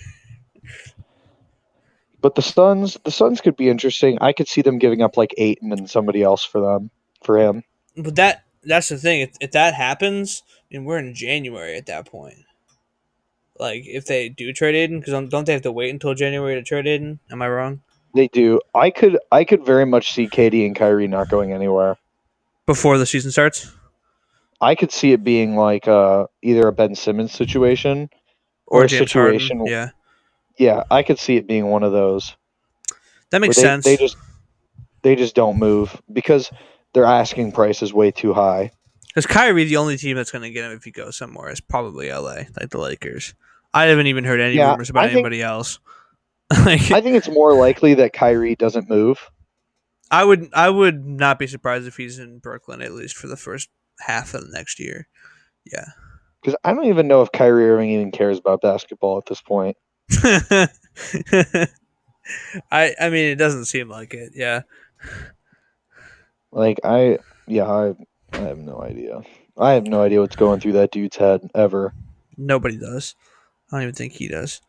But the Suns could be interesting. I could see them giving up like Aiton and somebody else for him.
But that's the thing. If that happens, and we're in January at that point. Like if they do trade Aiden, because don't they have to wait until January to trade Aiden? Am I wrong?
They do. I could very much see Katie and Kyrie not going anywhere.
Before the season starts,
I could see it being like either a Ben Simmons situation or
or
a
James Harden?
situation.
Yeah,
Yeah, I could see it being one of those
that
where
makes sense.
they just don't move because their asking price is way too high.
Because Kyrie, the only team that's going to get him if he goes somewhere is probably LA, like the Lakers. I haven't even heard any
Yeah,
rumors about
I think
anybody else. Like,
I think it's more likely that Kyrie doesn't move.
I would not be surprised if he's in Brooklyn at least for the first half of the next year. Yeah.
Because I don't even know if Kyrie Irving even cares about basketball at this point.
I mean, it doesn't seem like it. Yeah.
Like I have no idea. I have no idea what's going through that dude's head ever.
Nobody does. I don't even think he does.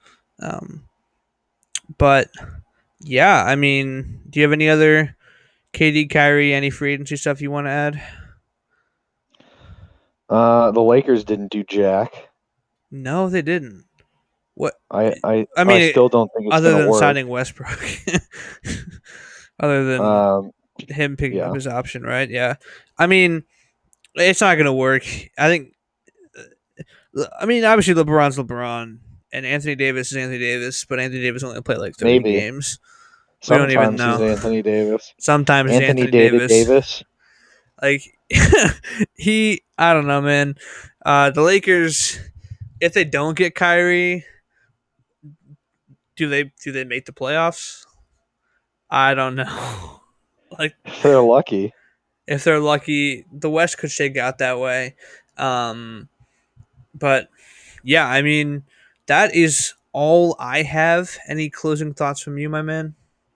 But yeah, I mean, do you have any other KD, Kyrie, any free agency stuff you want to add?
The Lakers didn't do jack.
No, they didn't. What?
I
mean,
still don't think it's
other
gonna
than
work.
signing Westbrook, other than him picking up his option, right? Yeah. I mean, it's not gonna work. I think. I mean, obviously LeBron's LeBron, and Anthony Davis is Anthony Davis, but Anthony Davis only played like 30
Maybe.
games. We don't even
Sometimes
know.
he's Anthony Davis.
Sometimes
Anthony
Davis.
Davis.
Like I don't know, man. The Lakers, if they don't get Kyrie, do they make the playoffs? I don't know. Like
If they're lucky.
if they're lucky, the West could shake out that way. But yeah, I mean, that is all I have. Any closing thoughts from you, my man?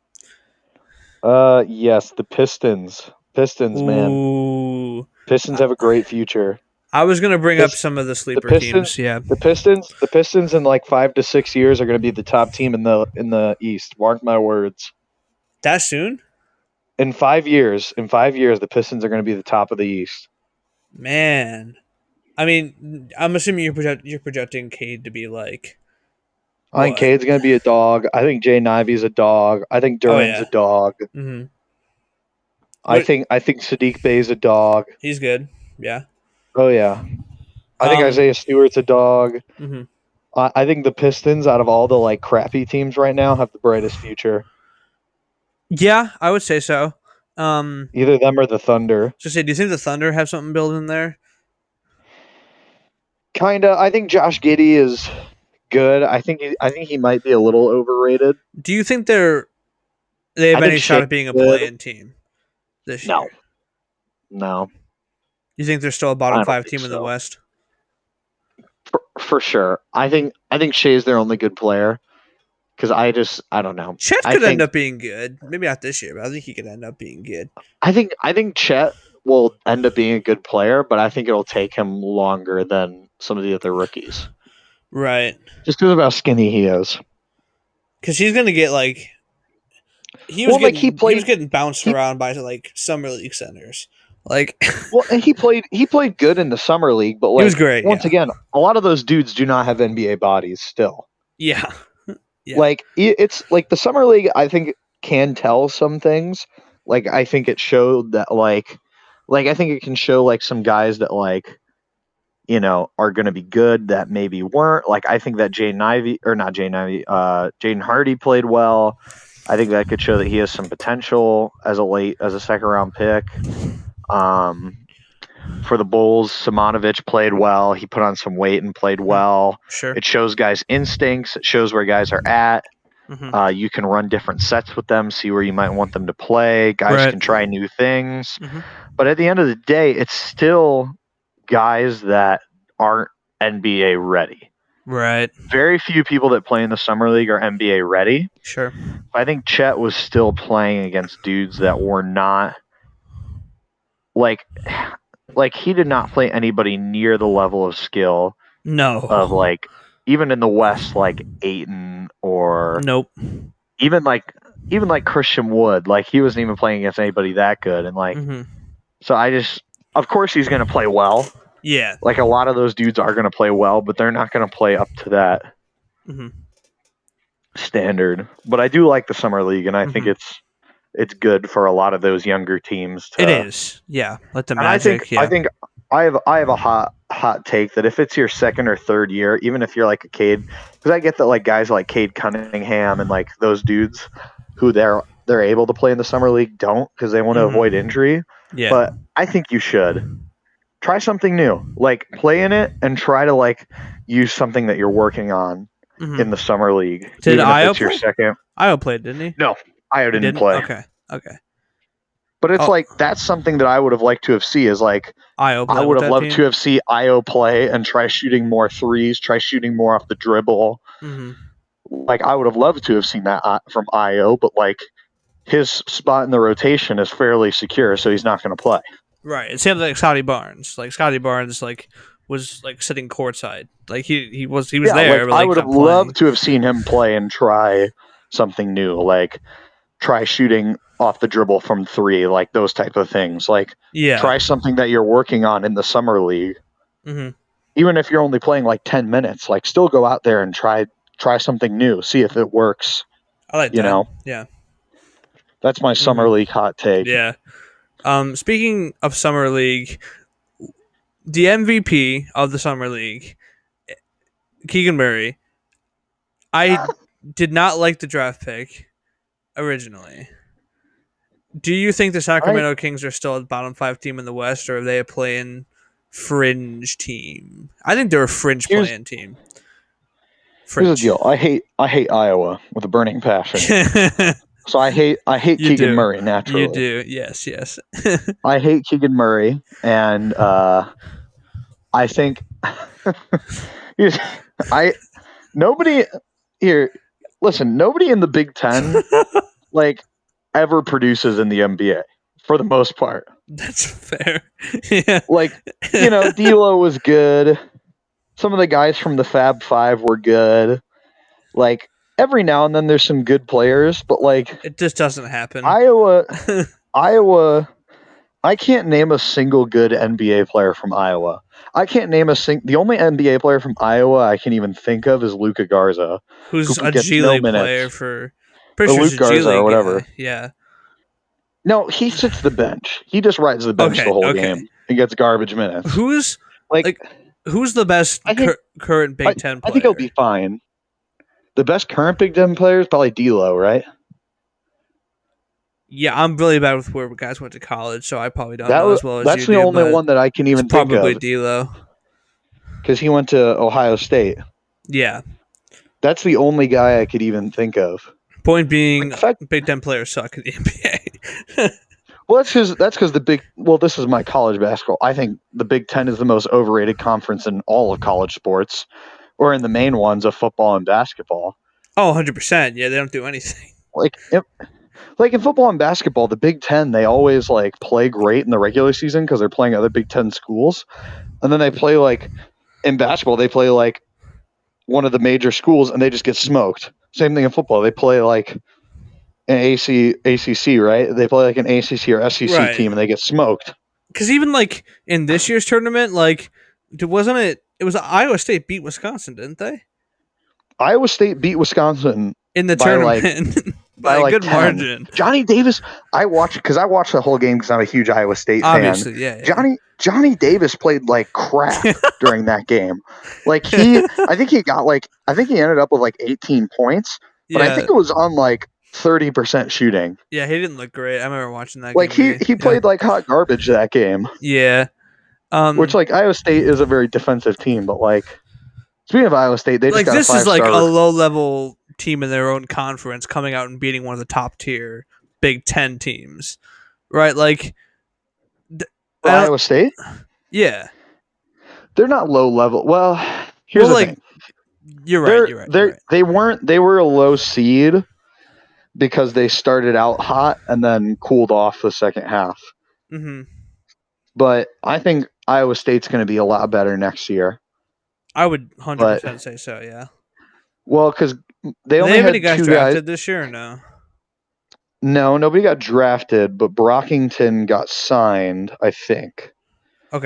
Yes, the Pistons. Pistons, man.
Ooh.
Pistons have a great future.
I was gonna bring up some of the sleeper teams. Yeah,
The Pistons in like 5 to 6 years are going to be the top team in the East. Mark my words.
that soon,
In 5 years, the Pistons are going to be the top of the East.
man. I mean, I'm assuming you're projecting Cade to be like.
I think Cade's going to be a dog. I think Jay Ivy's a dog. I think Duran's a dog.
Mm-hmm.
I think Sadiq Bey's a dog.
He's good. Yeah.
Oh yeah. I think Isaiah Stewart's a dog.
Mm-hmm.
I think the Pistons, out of all the like crappy teams right now, have the brightest future.
Yeah, I would say so.
Either them or the Thunder.
So say, do you think the Thunder have something built in there?
Kinda. I think Josh Giddey is good. I think he might be a little overrated.
Do you think they have any shot at being a play-in team this year?
No.
You think they're still a bottom 5 team in the West?
For sure. I think Shea's their only good player. Because I don't know.
Chet could end up being good. Maybe not this year, but I think he could end up being good.
I think Chet will end up being a good player, but I think it'll take him longer than some of the other rookies.
Right.
Just because of how skinny he is.
Because he's going to get like... He was getting bounced around by like summer league centers. Like,
well, and he played good in the summer league, but like,
he was great.
Once again, a lot of those dudes do not have NBA bodies still.
Yeah. Yeah.
Like it's like the summer league, I think can tell some things. Like I think it showed that like I think it can show like some guys that like are going to be good that maybe weren't. Like I think that Jaden Hardy played well. I think that could show that he has some potential as a second round pick. For the Bulls, Simonovic played well. He put on some weight and played well.
Sure.
It shows guys' instincts. It shows where guys are at.
Mm-hmm.
You can run different sets with them, see where you might want them to play. Guys can try new things.
Mm-hmm.
But at the end of the day, it's still guys that aren't NBA ready.
Right.
Very few people that play in the summer league are NBA ready.
Sure.
I think Chet was still playing against dudes that were not like he did not play anybody near the level of skill.
No.
Of like even in the West, like Ayton or
nope.
Even like Christian Wood, like he wasn't even playing against anybody that good. And like, so of course he's going to play well.
Yeah.
Like, a lot of those dudes are going to play well, but they're not going to play up to that standard. But I do like the summer league, and I think it's good for a lot of those younger teams.
It is, yeah. Let the
and
Magic.
I think I have a hot take that if it's your second or third year, even if you're like a Cade, because I get that like guys like Cade Cunningham and like those dudes who they're able to play in the summer league don't because they want to avoid injury.
Yeah.
But I think you should try something new, like play in it and try to like use something that you're working on in the summer league.
Did Io
play? Your second?
Io played, didn't he?
No, Io didn't play.
Okay.
But it's like that's something that I would have liked to have seen is like
Io
I would have loved to have seen Io play and try shooting more threes, try shooting more off the dribble. Like I would have loved to have seen that from Io, but like his spot in the rotation is fairly secure, so he's not going to play.
Right. It seems like Scotty Barnes. Like Scotty Barnes, like was like sitting courtside. Like he was there.
Like,
but, like,
I would have loved to have seen him play and try something new, like try shooting off the dribble from three, like those type of things. Like try something that you're working on in the summer league. Even if you're only playing like 10 minutes, like still go out there and try something new, see if it works.
I like that.
You know?
Yeah.
That's my summer league hot take.
Yeah. Speaking of summer league, the MVP of the summer league, Keegan Murray. I did not like the draft pick originally. Do you think the Sacramento Kings are still a bottom 5 team in the West, or are they a playing fringe team? I think they're a fringe playing team.
Here's the deal. I hate Iowa with a burning passion. So I hate Keegan Murray naturally.
You do, yes.
I hate Keegan Murray, and I think nobody in the Big Ten like ever produces in the NBA for the most part.
That's fair. Yeah.
Like, D'Lo was good. Some of the guys from the Fab Five were good. Like, every now and then there's some good players, but like
it just doesn't happen.
Iowa, I can't name a single good NBA player from Iowa. I can't name the only NBA player from Iowa I can even think of is Luka Garza,
who's a G League player for
Luka Garza or whatever.
Yeah.
No, he sits the bench. He just rides the bench the whole game and gets garbage minutes.
Who's the best current Big Ten player?
I think he'll be fine. The best current Big Ten player is probably D'Lo, right?
Yeah, I'm really bad with where guys went to college, so I probably don't know as well as you do.
That's the only one that I can even think of.
Probably D'Lo.
Because he went to Ohio State.
Yeah.
That's the only guy I could even think of.
Point being, Big Ten players suck in the NBA.
Well, that's because this is my college basketball. I think the Big Ten is the most overrated conference in all of college sports, or in the main ones of football and basketball.
Oh, 100%. Yeah, they don't do anything.
Like in football and basketball, the Big Ten, they always like play great in the regular season because they're playing other Big Ten schools, and then they play like in basketball, they play like one of the major schools and they just get smoked. Same thing in football. They play like an ACC, right? They play like an ACC or SEC team and they get smoked.
Because even like in this year's tournament, like it was Iowa State beat Wisconsin, didn't they?
Iowa State beat Wisconsin
in the tournament by a good
10.
margin.
Johnny Davis, I watched the whole game because I'm a huge Iowa State fan.
Obviously, yeah.
Johnny Davis played like crap during that game. Like I think he ended up with like 18 points, but I think it was on like 30% shooting.
Yeah, he didn't look great. I remember watching that.
Like
game.
he played like hot garbage that game.
Yeah.
Which like Iowa State is a very defensive team, but like speaking of Iowa State, they just got
this
a 5-star.
is like a low-level team in their own conference coming out and beating one of the top-tier Big Ten teams, right? Like
Iowa State.
Yeah,
they're not low level. Well, here's the thing.
You're right.
They weren't. They were a low seed because they started out hot and then cooled off the second half.
Mm-hmm.
But I think Iowa State's going to be a lot better next year.
I would 100% say so. Yeah.
Well, because they only had 2 guys
drafted this year. Or no.
No, nobody got drafted, but Brockington got signed, I think.
Okay.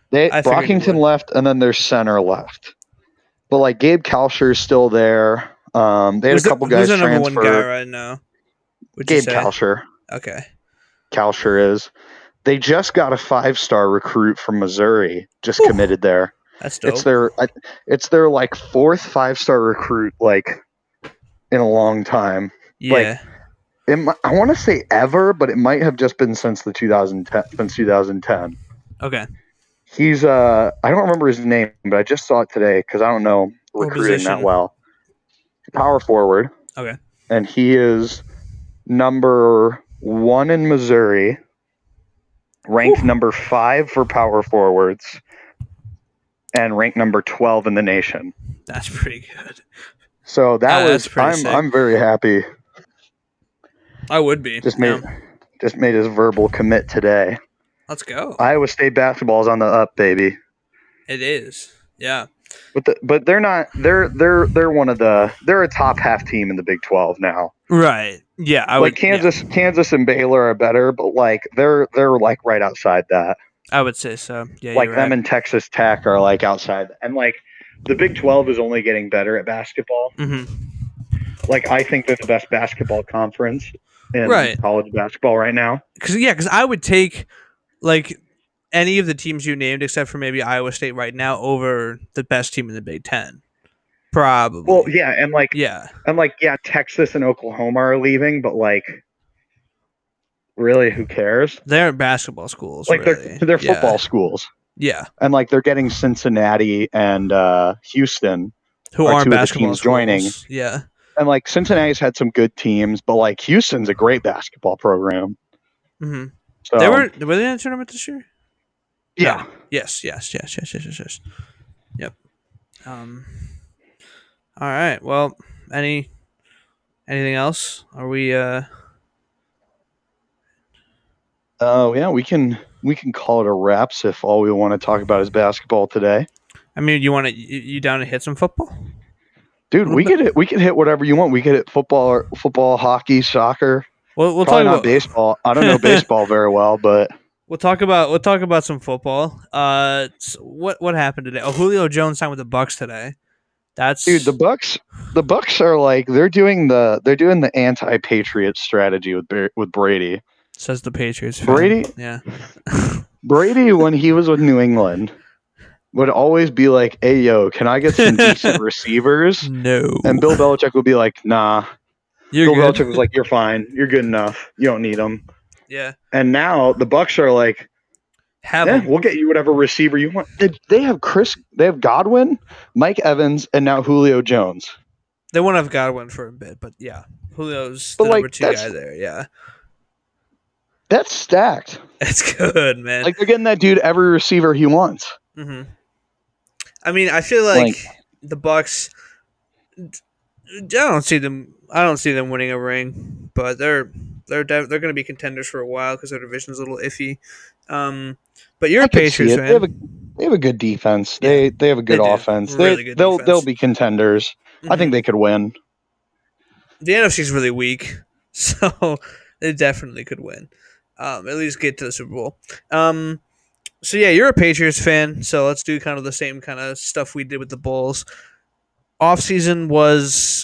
I figured you
Brockington
would.
left, and then their center left. But like Gabe Kalsher's still there. They had
Who's
a couple
who's
guys
the number one guy
transfer.
right now? Would you
Gabe
say?
Kalsher.
Okay.
Kalsher is. They just got a 5-star recruit from Missouri, just
Whew.
committed there.
That's dope.
It's their like 4th 5-star recruit like in a long time.
Yeah.
I want to say ever, but it might have just been since 2010.
Okay.
He's I don't remember his name, but I just saw it today because I don't know
What
recruiting
position?
that well. Power forward.
Okay.
And he is number 1 in Missouri, ranked number 5 for power forwards, and ranked number 12 in the nation.
That's pretty good.
So
that's pretty sick.
I'm very happy.
I would be.
Just made his verbal commit today.
Let's go.
Iowa State basketball is on the up, baby.
It is. Yeah.
But they're not. They're a top half team in the Big 12 now.
Right. Yeah.
Kansas and Baylor are better, but like they're like right outside that.
I would say so. Yeah.
Like
you're
them
right.
and Texas Tech are like outside, and like the Big 12 is only getting better at basketball.
Mm-hmm.
Like I think they're the best basketball conference in college basketball right now.
Because I would take like any of the teams you named, except for maybe Iowa State right now, over the best team in the Big Ten. Probably.
Well, yeah, Texas and Oklahoma are leaving, but like, really, who cares?
They're basketball schools.
Like
really.
they're football schools.
Yeah,
and like they're getting Cincinnati and Houston,
who are
two
basketball
of the teams
schools.
joining.
Yeah,
and like Cincinnati's had some good teams, but like Houston's a great basketball program.
Mm-hmm.
So
were they in the tournament this year?
Yeah.
No. Yes. Yep. All right. Well, anything else? Are we?
Oh yeah, we can call it a wraps if all we want to talk about is basketball today.
I mean, you down to hit some football?
Dude, we could hit whatever you want. We could hit football, hockey, soccer.
We'll
talk
about
baseball. I don't know baseball very well, but
we'll talk about some football. What happened today? Oh, Julio Jones signed with the Bucks today.
Dude, the Bucks are like they're doing the anti-Patriot strategy with Brady.
Says the Patriots fan.
Brady?
Yeah.
Brady, when he was with New England, would always be like, hey, yo, can I get some decent receivers?
No.
And Bill Belichick would be like, nah.
Bill
Belichick was like, you're fine. You're good enough. You don't need them.
Yeah.
And now the Bucks are like, we'll get you whatever receiver you want. They have Godwin, Mike Evans, and now Julio Jones.
They won't have Godwin for a bit, but yeah. Julio's the number 2 guy there, yeah.
That's stacked.
That's good, man.
Like they're getting that dude every receiver he wants.
Mm-hmm. I mean, I feel like the Bucks. I don't see them winning a ring, but they're going to be contenders for a while because their division's a little iffy. But you're a Patriots fan.
They have a good defense. Yeah, they have a good offense.
Really good
defense.
Defense.
They'll be contenders. Mm-hmm. I think they could win.
The NFC's really weak, so they definitely could win. At least get to the Super Bowl. So yeah, you're a Patriots fan, so let's do kind of the same kind of stuff we did with the Bulls. Offseason was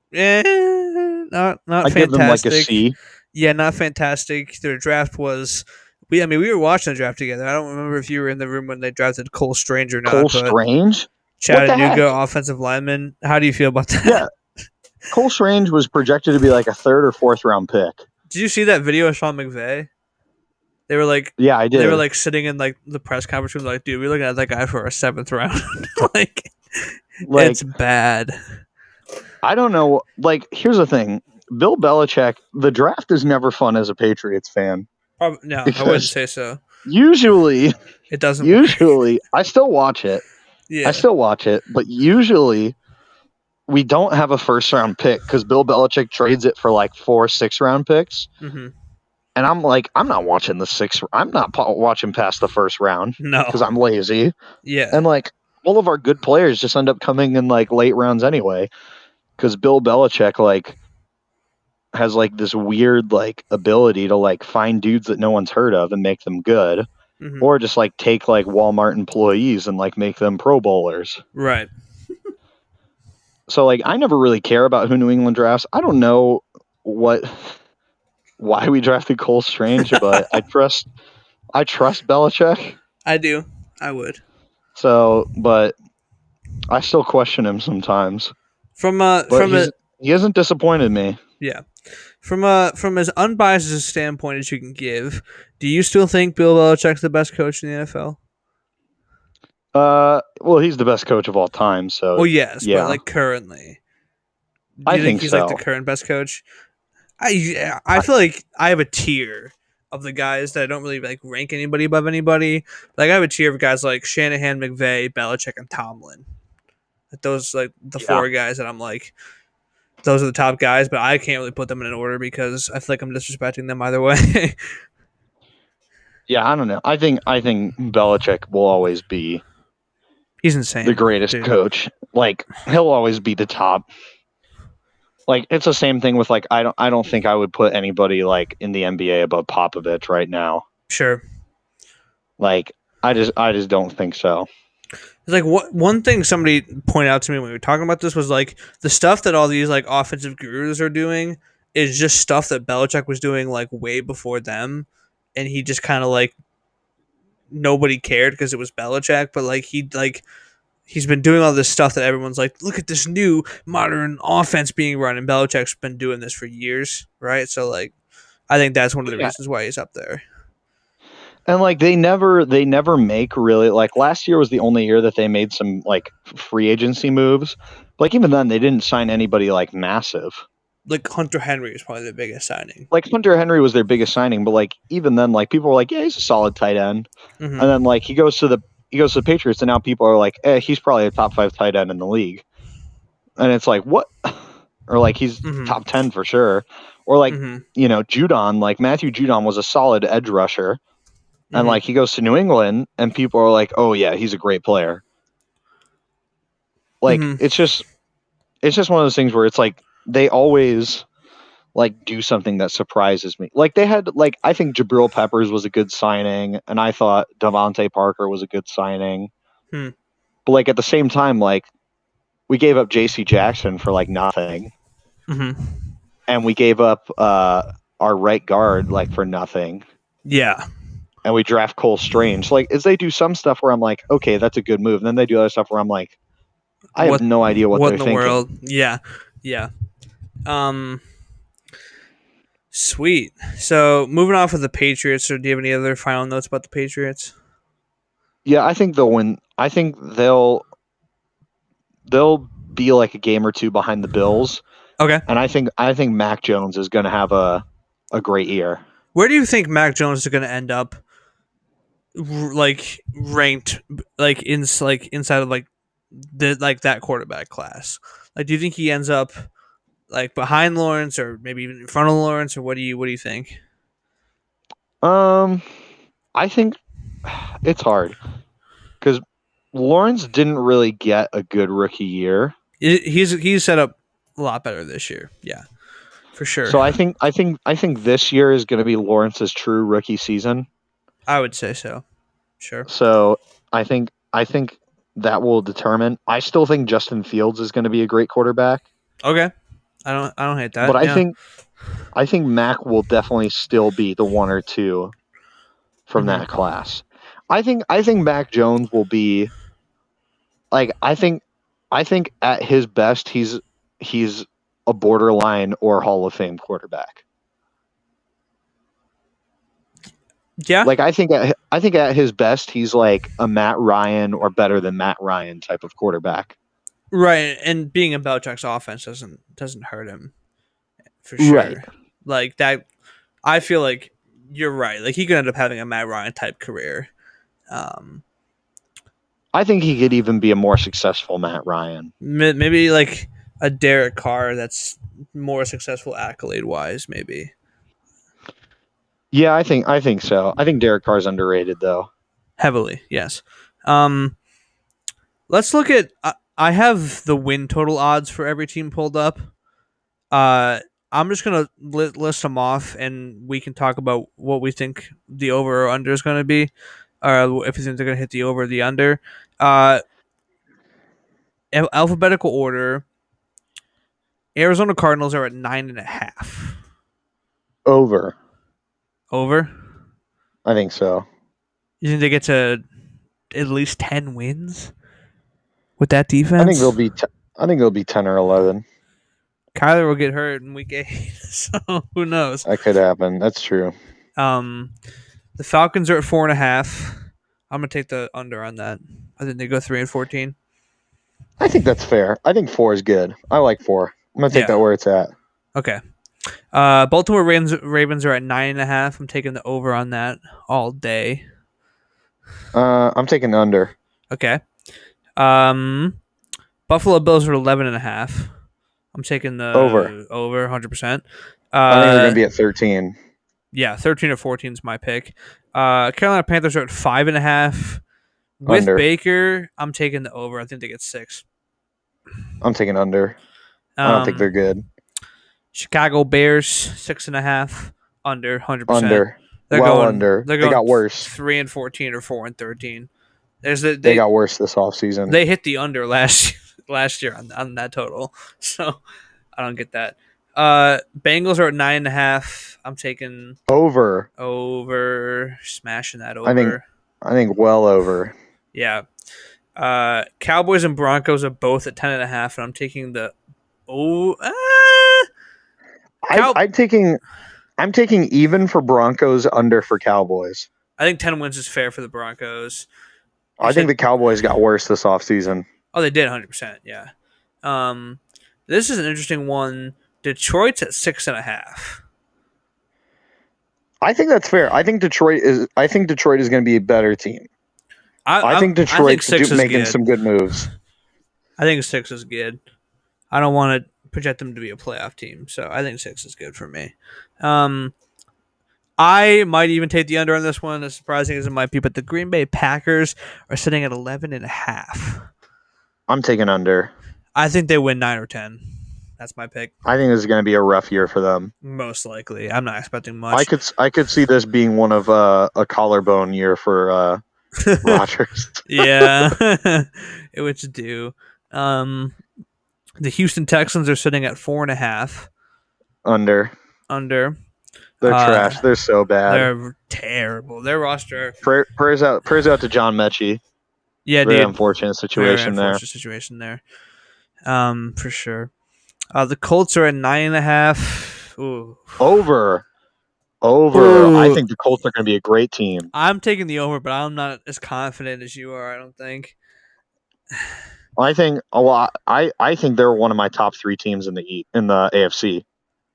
not
I
fantastic.
give them like a C.
Yeah, not fantastic. Their draft was we were watching the draft together. I don't remember if you were in the room when they drafted Cole Strange or not.
Cole Strange?
Chattanooga offensive lineman. How do you feel about that?
Yeah. Cole Strange was projected to be like a 3rd or 4th round pick.
Did you see that video of Sean McVay? They were like,
yeah, I did.
They were like sitting in like the press conference room, like, dude, we're looking at that guy for a 7th round. like, it's bad.
I don't know. Like, here's the thing: Bill Belichick. The draft is never fun as a Patriots fan.
No, I wouldn't say so.
Usually,
it doesn't.
Usually, I still watch it.
Yeah,
I still watch it, but usually, we don't have a 1st round pick because Bill Belichick trades it for like 4 6-round picks.
Mm-hmm.
And I'm like, I'm not watching the 6th. I'm not watching past the 1st round.
No,
because I'm lazy.
Yeah,
and like all of our good players just end up coming in like late rounds anyway, because Bill Belichick like has like this weird like ability to like find dudes that no one's heard of and make them good. or just like take like Walmart employees and like make them Pro Bowlers.
Right.
So like I never really care about who New England drafts. I don't know why we drafted Cole Strange, but I trust Belichick.
I do. I would.
So, but I still question him sometimes. He hasn't disappointed me.
Yeah. From as unbiased a standpoint as you can give, do you still think Bill Belichick's the best coach in the NFL?
Well, he's the best coach of all time. So,
well, yes,
yeah.
But like currently,
I think
he's
so.
like the current best coach? I feel like I have a tier of the guys that I don't really like rank anybody above anybody. Like I have a tier of guys like Shanahan, McVay, Belichick, and Tomlin. Those like the four guys that I'm like, those are the top guys, but I can't really put them in an order because I feel like I'm disrespecting them either way.
Yeah, I don't know. I think Belichick will always be.
He's insane.
The greatest coach. Like he'll always be the top. Like it's the same thing with like I don't think I would put anybody like in the NBA above Popovich right now.
Sure.
Like I just don't think so.
It's like one thing somebody pointed out to me when we were talking about this was like the stuff that all these like offensive gurus are doing is just stuff that Belichick was doing like way before them, and he just kind of like nobody cared because it was Belichick, but like he's been doing all this stuff that everyone's like, look at this new modern offense being run, and Belichick's been doing this for years, right? So like I think that's one of the reasons why he's up there.
And like they never make really like last year was the only year that they made some like free agency moves. But like even then they didn't sign anybody like massive.
Like Hunter Henry was probably the biggest signing.
Like Hunter Henry was their biggest signing, but like even then like people were like, yeah, he's a solid tight end. And then like he goes to the Patriots and now people are like, he's probably a top 5 tight end in the league. And it's like, what? Or like he's top 10 for sure. Or like, you know, Judon, like Matthew Judon was a solid edge rusher. And like he goes to New England and people are like, oh yeah, he's a great player. Like it's just one of those things where it's like they always like do something that surprises me. Like they had like I think Jabril Peppers was a good signing, and I thought Devontae Parker was a good signing. But like at the same time, like we gave up J.C. Jackson for like nothing, and we gave up our right guard like for nothing.
Yeah.
And we draft Cole Strange. Like, as they do some stuff where I'm like, okay, that's a good move. And then they do other stuff where I'm like, I have no idea what they're thinking. What in the world?
Yeah. Yeah. Sweet. So, moving off of the Patriots, or do you have any other final notes about the Patriots?
Yeah, I think they'll win. I think they'll be like a game or two behind the Bills.
Okay.
And I think Mac Jones is going to have a great year.
Where do you think Mac Jones is going to end up? Like ranked like inside of like the like that quarterback class. Like do you think he ends up like behind Lawrence or maybe even in front of Lawrence, or what do you think?
I think it's hard because Lawrence didn't really get a good rookie year.
He's set up a lot better this year. Yeah. For sure.
So I think this year is going to be Lawrence's true rookie season. I
would say so. Sure.
So I think that will determine. I still think Justin Fields is going to be a great quarterback.
Okay. I don't hate that.
But I think Mac will definitely still be the 1 or 2 from that class. I think Mac Jones will be like I think at his best he's a borderline or Hall of Fame quarterback.
Yeah.
Like I think at his best he's like a Matt Ryan or better than Matt Ryan type of quarterback.
Right, and being in Belichick's offense doesn't hurt him for sure. Right. Like that, I feel like you're right. Like he could end up having a Matt Ryan type career.
I think he could even be a more successful Matt Ryan.
Maybe like a Derek Carr that's more successful accolade wise, maybe.
Yeah, I think so. I think Derek Carr's underrated though.
Heavily, yes. Let's look at. I have the win total odds for every team pulled up. I'm just gonna list them off, and we can talk about what we think the over or under is going to be. or if you think they're going to hit the over or the under. Alphabetical order. Arizona Cardinals are at 9.5.
Over.
Over.
I think so.
You think they get to at least 10 wins with that defense?
I think they'll be 10 or 11.
Kyler will get hurt in week 8, so who knows?
That could happen. That's true.
The Falcons are at 4.5. I'm gonna take the under on that. I think they go 3-14.
I think that's fair. I think 4 is good. I like 4. I'm gonna take that where it's at.
Okay. Baltimore Ravens are at 9.5. I'm taking the over on that all day.
I'm taking the under.
Okay. Buffalo Bills are 11.5. I'm taking the over 100%.
I think they're gonna be at 13.
Yeah, 13 or 14 is my pick. Carolina Panthers are at 5.5. With
Under.
Baker, I'm taking the over. I think they get 6.
I'm taking under. I don't think they're good.
Chicago Bears 6.5. Under 100%.
Under.
They're
well
going
under.
They
got worse.
3-14 or 4-13.
They got worse this offseason.
They hit the under last year on that total. So I don't get that. Bengals are at 9.5. I'm taking
over,
smashing that over.
I think well over.
Yeah. Cowboys and Broncos are both at 10.5, and I'm taking the
I'm taking even for Broncos, under for Cowboys.
I think 10 wins is fair for the Broncos.
I think the Cowboys got worse this offseason.
Oh, they did 100%. Yeah. This is an interesting one. Detroit's at 6.5.
I think that's fair. I think Detroit is going to be a better team. I think Detroit's making some good moves.
I think 6 is good. I don't want to project them to be a playoff team, so I think 6 is good for me. I might even take the under on this one, as surprising as it might be, but the Green Bay Packers are sitting at 11.5. I'm
taking under.
I think they win 9 or 10. That's my pick.
I think this is going to be a rough year for them.
Most likely. I'm not expecting much.
I could see this being one of a collarbone year for Rodgers.
Yeah, it would do. The Houston Texans are sitting at 4.5.
Under. They're trash. They're so bad.
They're terrible. Their roster.
Prayers out to John Mechie.
Yeah,
Very unfortunate situation there.
For sure. The Colts are at 9.5. Ooh.
Over.
Ooh.
I think the Colts are going to be a great team.
I'm taking the over, but I'm not as confident as you are. I don't think.
I think they're one of my top 3 teams in the AFC.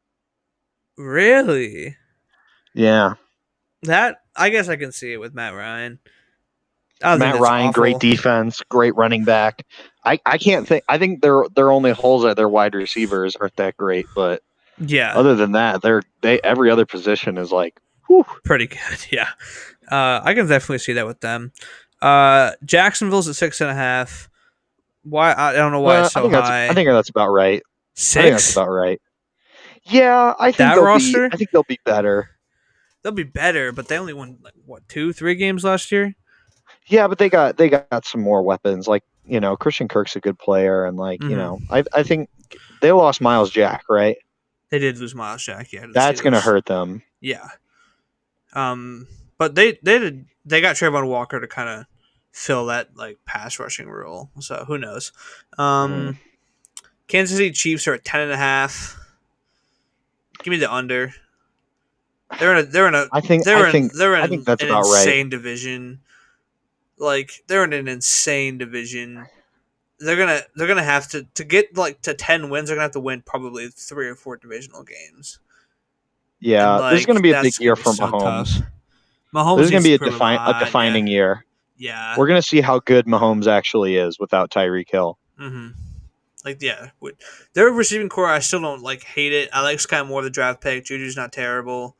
Really?
Yeah.
That I guess I can see it with Matt Ryan.
Matt Ryan, great defense, great running back. I can't think. I think their only holes are their wide receivers aren't that great, but
yeah.
Other than that, they every other position is like
pretty good. Yeah. I can definitely see that with them. Jacksonville's at 6.5. Why? I don't know why it's so high.
I think that's about right.
6.
I think that's about right. Yeah, I think
that roster.
I think they'll be better.
They'll be better, but they only won 2-3 games last year.
Yeah, but they got some more weapons. Like, Christian Kirk's a good player, and I think they lost Myles Jack, right?
They did lose Myles Jack. Yeah,
that's gonna hurt them.
Yeah. But they got Trayvon Walker to kind of fill that pass rushing role. So who knows? Kansas City Chiefs are at 10.5. Give me the under. They're in
that's
an
about
insane
right.
division. They're in an insane division. They're gonna have to get to 10 wins. They're gonna have to win probably 3 or 4 divisional games.
Yeah, this is gonna be a big year for Mahomes. This is gonna be a defining year.
Yeah,
we're gonna see how good Mahomes actually is without Tyreek Hill.
Mm-hmm. Their receiving core, I still don't hate it. I like Sky Moore, the draft pick. Juju's not terrible.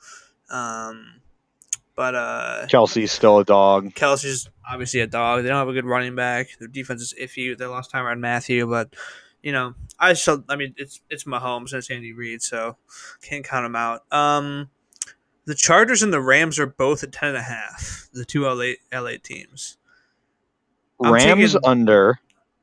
But
Kelsey's still a dog.
Kelsey's obviously a dog. They don't have a good running back. Their defense is iffy. They lost Tyrann Mathieu, but it's Mahomes and it's Andy Reid, so can't count them out. The Chargers and the Rams are both at 10.5. The two LA teams.
Rams under.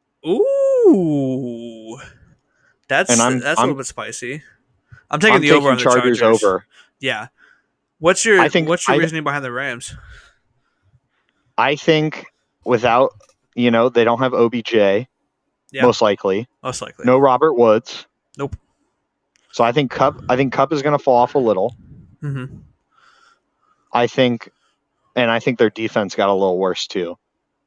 Ooh, that's a little bit spicy. I'm taking the over on the Chargers.
Over.
Yeah. What's your reasoning behind the Rams?
I think without, they don't have OBJ. Yeah. Most likely. No Robert Woods.
Nope.
So I think Kupp is going to fall off a little.
Mm-hmm.
I think their defense got a little worse too.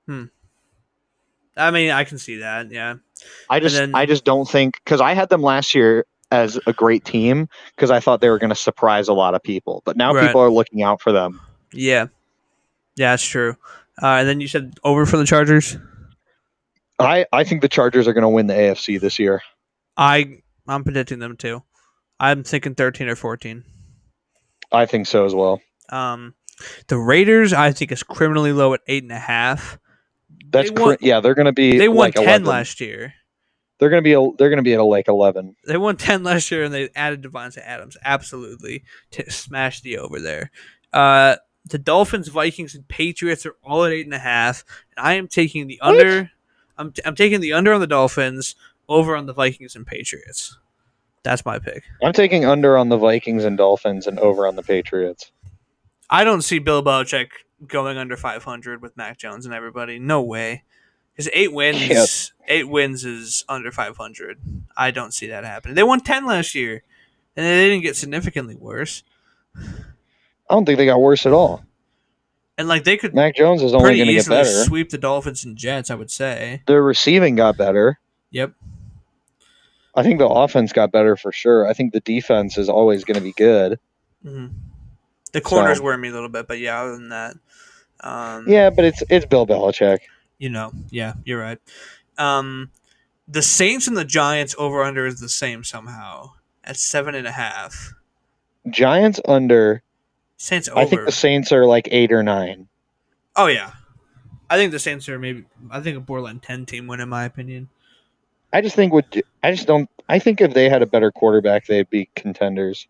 I mean, I can see that. Yeah.
I just don't think, because I had them last year as a great team because I thought they were going to surprise a lot of people, but now people are looking out for them.
Yeah, that's true. And then you said over for the Chargers.
I think the Chargers are going to win the AFC this year.
I'm predicting them too. I'm thinking 13 or 14.
I think so as well.
The Raiders, I think, is criminally low at 8.5.
They're going to be.
They won 10
11.
last year.
They're going to be at like 11.
They won 10 last year, and they added Devontae Adams. Absolutely, to smash the over there. The Dolphins, Vikings, and Patriots are all at 8.5, and I am taking the under. I'm taking the under on the Dolphins, over on the Vikings and Patriots. That's my pick.
I'm taking under on the Vikings and Dolphins and over on the Patriots.
I don't see Bill Belichick going under 500 with Mac Jones and everybody. No way. Because 8 wins, yes. 8 wins is under 500. I don't see that happening. They won 10 last year, and they didn't get significantly worse.
I don't think they got worse at all.
And they could.
Mac Jones is only going to get better.
Sweep the Dolphins and Jets, I would say.
Their receiving got better.
Yep.
I think the offense got better for sure. I think the defense is always going to be good.
Mm-hmm. The corners worry me a little bit, but yeah, other than that.
Yeah, but it's Bill Belichick.
Yeah, you're right. The Saints and the Giants over under is the same somehow at 7.5.
Giants under.
Saints over.
I think the Saints are like 8 or 9.
Oh yeah, I think the Saints are a borderline 10 team win in my opinion.
I think if they had a better quarterback, they'd be contenders.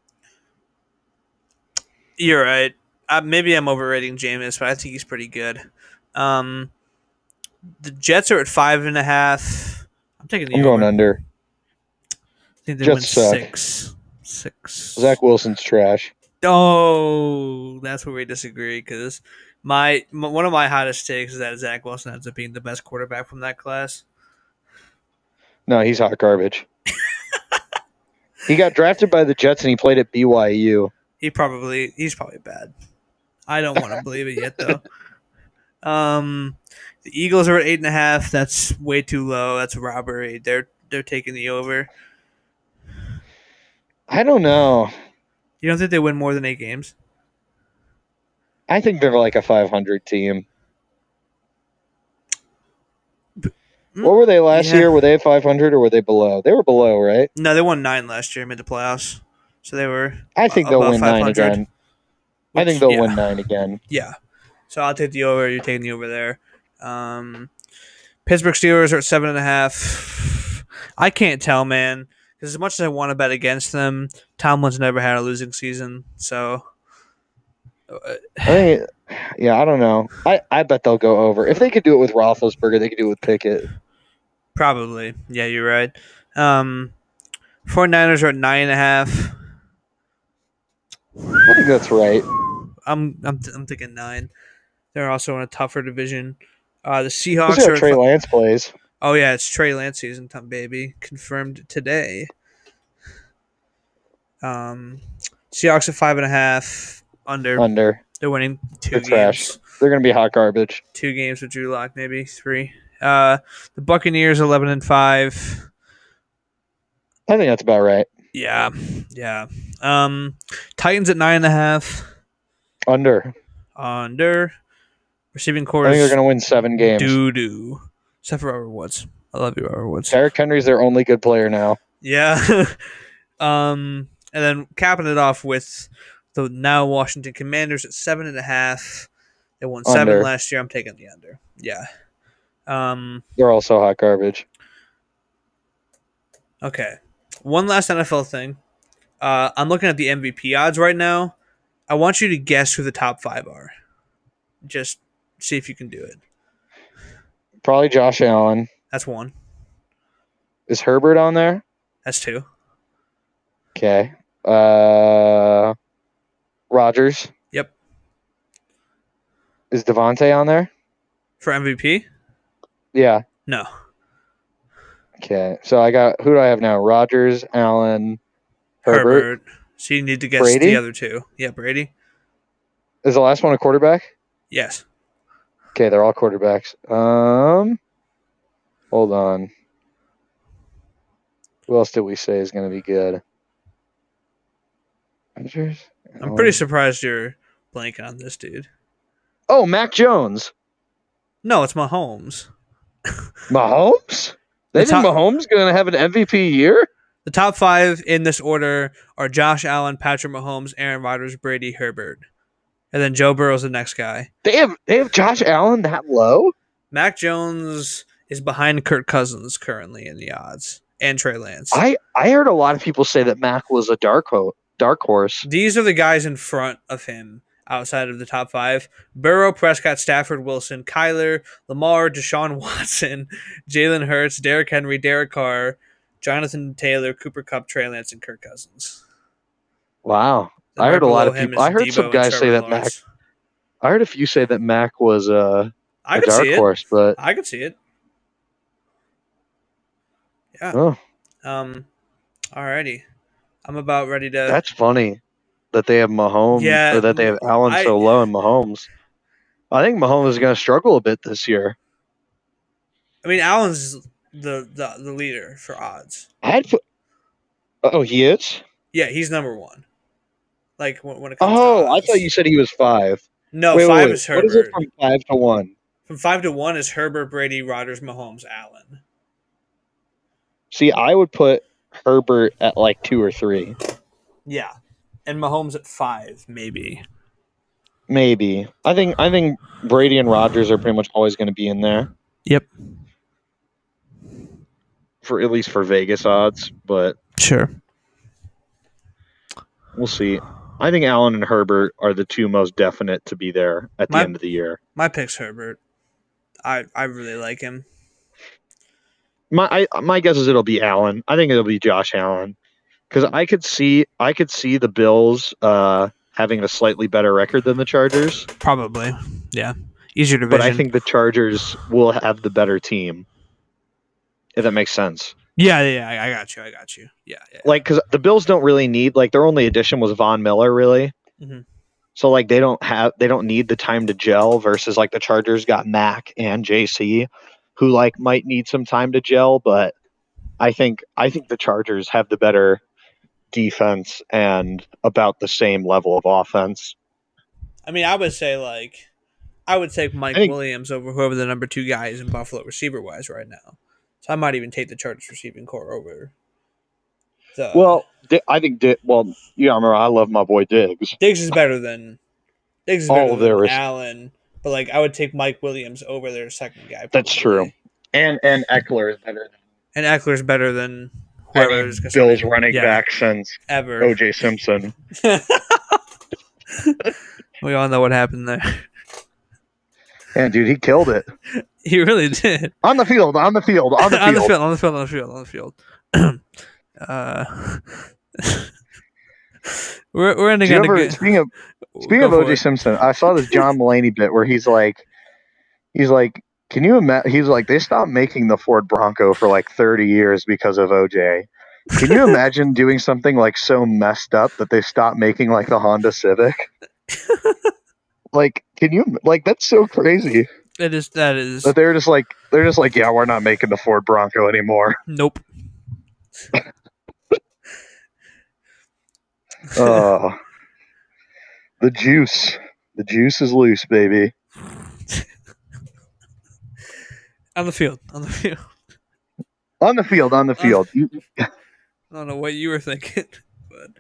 You're right. Maybe I'm overrating Jameis, but I think he's pretty good. The Jets are at 5.5. I'm
going under.
I think they Jets win 6.
Zach Wilson's trash.
Oh, that's where we disagree. Because one of my hottest takes is that Zach Wilson ends up being the best quarterback from that class.
No, he's hot garbage. He got drafted by the Jets and he played at BYU.
He's probably bad. I don't want to believe it yet though. The Eagles are at 8.5. That's way too low. That's a robbery. They're taking the over.
I don't know.
You don't think they win more than 8 games?
I think they're like a 500 team. What were they last year? Were they at 500 or were they below? They were below, right?
No, they won 9 last year, made the playoffs. So they were.
I think they'll win 9 again. I think they'll win 9 again.
Yeah. So I'll take the over. You're taking the over there. Pittsburgh Steelers are at 7.5. I can't tell, man. Because as much as I want to bet against them, Tomlin's never had a losing season. So.
I don't know. I bet they'll go over. If they could do it with Roethlisberger, they could do it with Pickett.
Probably. Yeah, you're right. 49ers are at 9.5.
I think that's right.
I'm thinking 9. They're also in a tougher division. The Seahawks are
Trey Lance plays.
Oh yeah, it's Trey Lance season time, baby. Confirmed today. Seahawks at 5.5. Under. They're winning 2 games.
Trash. They're going to be hot garbage.
2 games with Drew Lock, maybe 3. The Buccaneers 11.5.
I think that's about right.
Yeah. Titans at 9.5.
Under.
Receiving corps.
I think they're going to win 7 games.
Doo-doo. Except for Robert Woods. I love you, Robert Woods.
Derrick Henry's their only good player now.
Yeah. And then capping it off with the now Washington Commanders at 7.5. They won 7 last year. I'm taking the under. Yeah.
They're also hot garbage.
Okay. One last NFL thing. I'm looking at the MVP odds right now. I want you to guess who the top 5 are. Just see if you can do it.
Probably Josh Allen.
That's 1.
Is Herbert on there?
That's 2.
Okay. Rodgers.
Yep.
Is Devontae on there?
For MVP?
Yeah.
No.
Okay. So who do I have now? Rodgers, Allen, Herbert.
So you need to guess
Brady?
the other 2. Yeah, Brady.
Is the last one a quarterback?
Yes.
Okay, they're all quarterbacks. Hold on. Who else did we say is going to be good? Rodgers,
I'm pretty
Allen.
surprised you're blanking on this dude.
Oh, Mac Jones.
No, it's Mahomes.
Mahomes? They think Mahomes going to have an MVP year?
The top 5 in this order are Josh Allen, Patrick Mahomes, Aaron Rodgers, Brady, Herbert. And then Joe Burrow's the next guy.
They have Josh Allen that low?
Mac Jones is behind Kirk Cousins currently in the odds. And Trey Lance.
I heard a lot of people say that Mac was a dark horse.
These are the guys in front of him outside of the top 5. Burrow, Prescott, Stafford, Wilson, Kyler, Lamar, Deshaun Watson, Jalen Hurts, Derrick Henry, Derek Carr, Jonathan Taylor, Cooper Kupp, Trey Lance, and Kirk Cousins.
Wow. I heard a lot of people. I heard some guys say that Mac. I heard a few say that Mac was a dark horse, but
I could see it. Yeah.
Oh.
Alrighty. I'm about ready to.
That's funny that they have Mahomes, or that they have Allen so low in Mahomes. I think Mahomes is going to struggle a bit this year.
I mean, Allen's the leader for odds.
Oh, he is?
Yeah, he's number 1. Like when it comes to odds.
I thought you said he was 5.
No, 5 is Herbert.
What is it from 5 to 1?
From 5 to 1 is Herbert, Brady, Rodgers, Mahomes, Allen.
See, I would put Herbert at like 2 or 3.
Yeah, and Mahomes at 5, maybe.
Maybe. I think Brady and Rodgers are pretty much always going to be in there.
Yep.
For at least for Vegas odds, but
sure.
We'll see. I think Allen and Herbert are the 2 most definite to be there at the end of the year.
My pick's Herbert. I really like him.
My guess is it'll be Allen. I think it'll be Josh Allen, because I could see the Bills having a slightly better record than the Chargers.
Probably, yeah, easier division.
But I think the Chargers will have the better team. If that makes sense.
Yeah, I got you. Yeah.
Like, because the Bills don't really need, like, their only addition was Von Miller, really.
Mm-hmm.
So, like, they don't need the time to gel, versus, like, the Chargers got Mac and JC, who, like, might need some time to gel. But I think the Chargers have the better defense and about the same level of offense.
I mean, I would take Mike Williams over whoever the number 2 guy is in Buffalo receiver wise right now. So I might even take the Chargers receiving core over.
I think remember, I love my boy Diggs.
Diggs is better than Allen, but like I would take Mike Williams over their second guy. Probably.
That's true. And Eckler is better.
And Eckler's better than whoever's
Bills running back since
ever.
O.J. Simpson.
We all know what happened there.
Yeah, dude, he killed it.
He really did.
On the field.
On the field. We're ending on a good.
Speaking of O.J. Simpson, I saw this John Mulaney bit where he's like, can you imagine? He's like, they stopped making the Ford Bronco for like 30 years because of O.J. Can you imagine doing something like so messed up that they stopped making like the Honda Civic? Like, that's so crazy.
That is.
But they're just like, yeah, we're not making the Ford Bronco anymore.
Nope.
The juice is loose, baby.
On the field.
On the field.
I don't know what you were thinking, but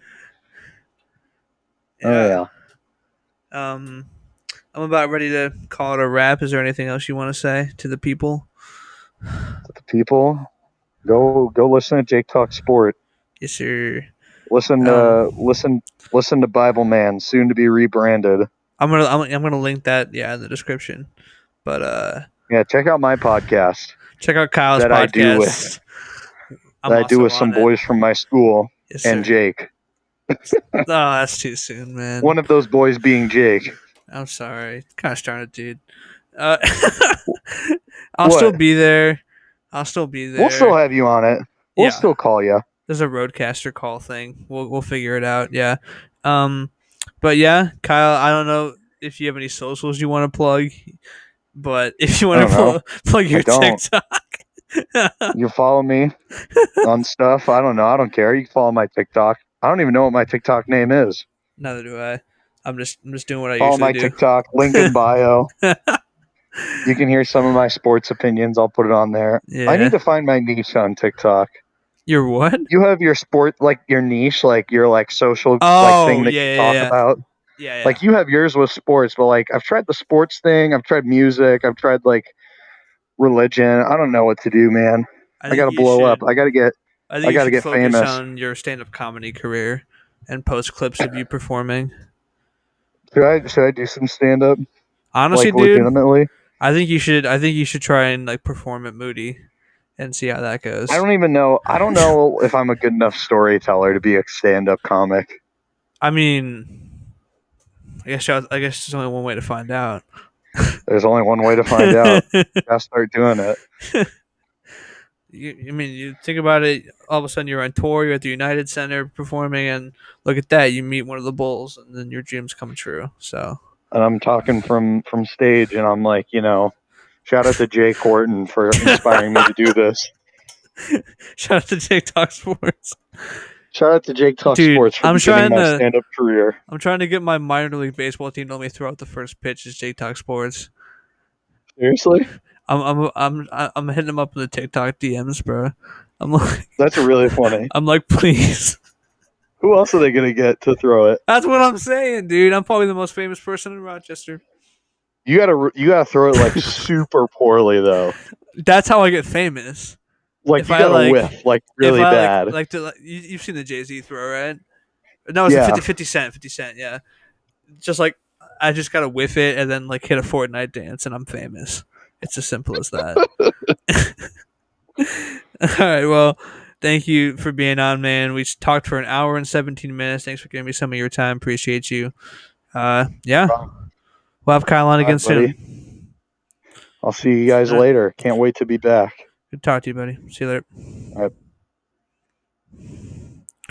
yeah.
I'm about ready to call it a wrap. Is there anything else you want to say to the people?
To the people, go listen to Jake Talk Sport.
Yes, sir.
Listen to Bible Man, soon to be rebranded.
I'm gonna link that in the description. But
Yeah, check out my podcast
check out Kyle's
that
podcast.
I do with some boys from my school and Jake.
Oh, that's too soon, man.
One of those boys being Jake.
I'm sorry. Kind of started, dude. I'll still be there.
We'll still have you on it. We'll still call you.
There's a roadcaster call thing. We'll figure it out. Yeah. But yeah, Kyle, I don't know if you have any socials you want to plug, but if you want to plug your TikTok.
You follow me on stuff. I don't know. I don't care. You can follow my TikTok. I don't even know what my TikTok name is.
Neither do I. I'm just doing what I
follow
usually do.
Follow my TikTok, link in bio. You can hear some of my sports opinions. I'll put it on there. Yeah. I need to find my niche on TikTok.
Your what?
You have your sport, like your niche, like your like social like thing that you talk about.
Yeah.
Like you have yours with sports, but like I've tried the sports thing. I've tried music. I've tried like religion. I don't know what to do, man. I gotta blow up. I gotta get famous.
On your stand-up comedy career and post clips of you performing.
Should I do some stand-up?
Honestly,
like,
dude,
legitimately?
I think you should try and like perform at Moody and see how that goes.
I don't even know. I don't know if I'm a good enough storyteller to be a stand-up comic.
I mean, I guess there's only one way to find out.
There's only one way to find out. You gotta start doing it.
You think about it, all of a sudden you're on tour, you're at the United Center performing, and look at that, you meet one of the Bulls, and then your dreams come true. So.
And I'm talking from stage, and I'm like, shout out to Jay Horton for inspiring me to do this.
Shout out to Jake Talk Sports.
Shout out to Jake Talk Sports for beginning my stand-up career.
I'm trying to get my minor league baseball team to let me throw out the first pitch as Jake Talk Sports.
Seriously?
I'm hitting them up in the TikTok DMs, bro. I'm like,
that's really funny.
I'm like, please.
Who else are they gonna get to throw it?
That's what I'm saying, dude. I'm probably the most famous person in Rochester.
You gotta throw it like super poorly though.
That's how I get famous.
Like if you gotta whiff like really bad.
You've seen the Jay-Z throw, right? No, it's 50 Cent. 50 Cent, yeah. Just like I just gotta whiff it and then like hit a Fortnite dance and I'm famous. It's as simple as that. All right, well, thank you for being on, man. We talked for an hour and 17 minutes. Thanks for giving me some of your time. Appreciate you. Yeah. We'll have Kyle on again soon.
I'll see you guys later. Can't wait to be back.
Good to talk to you, buddy. See you later.
All right.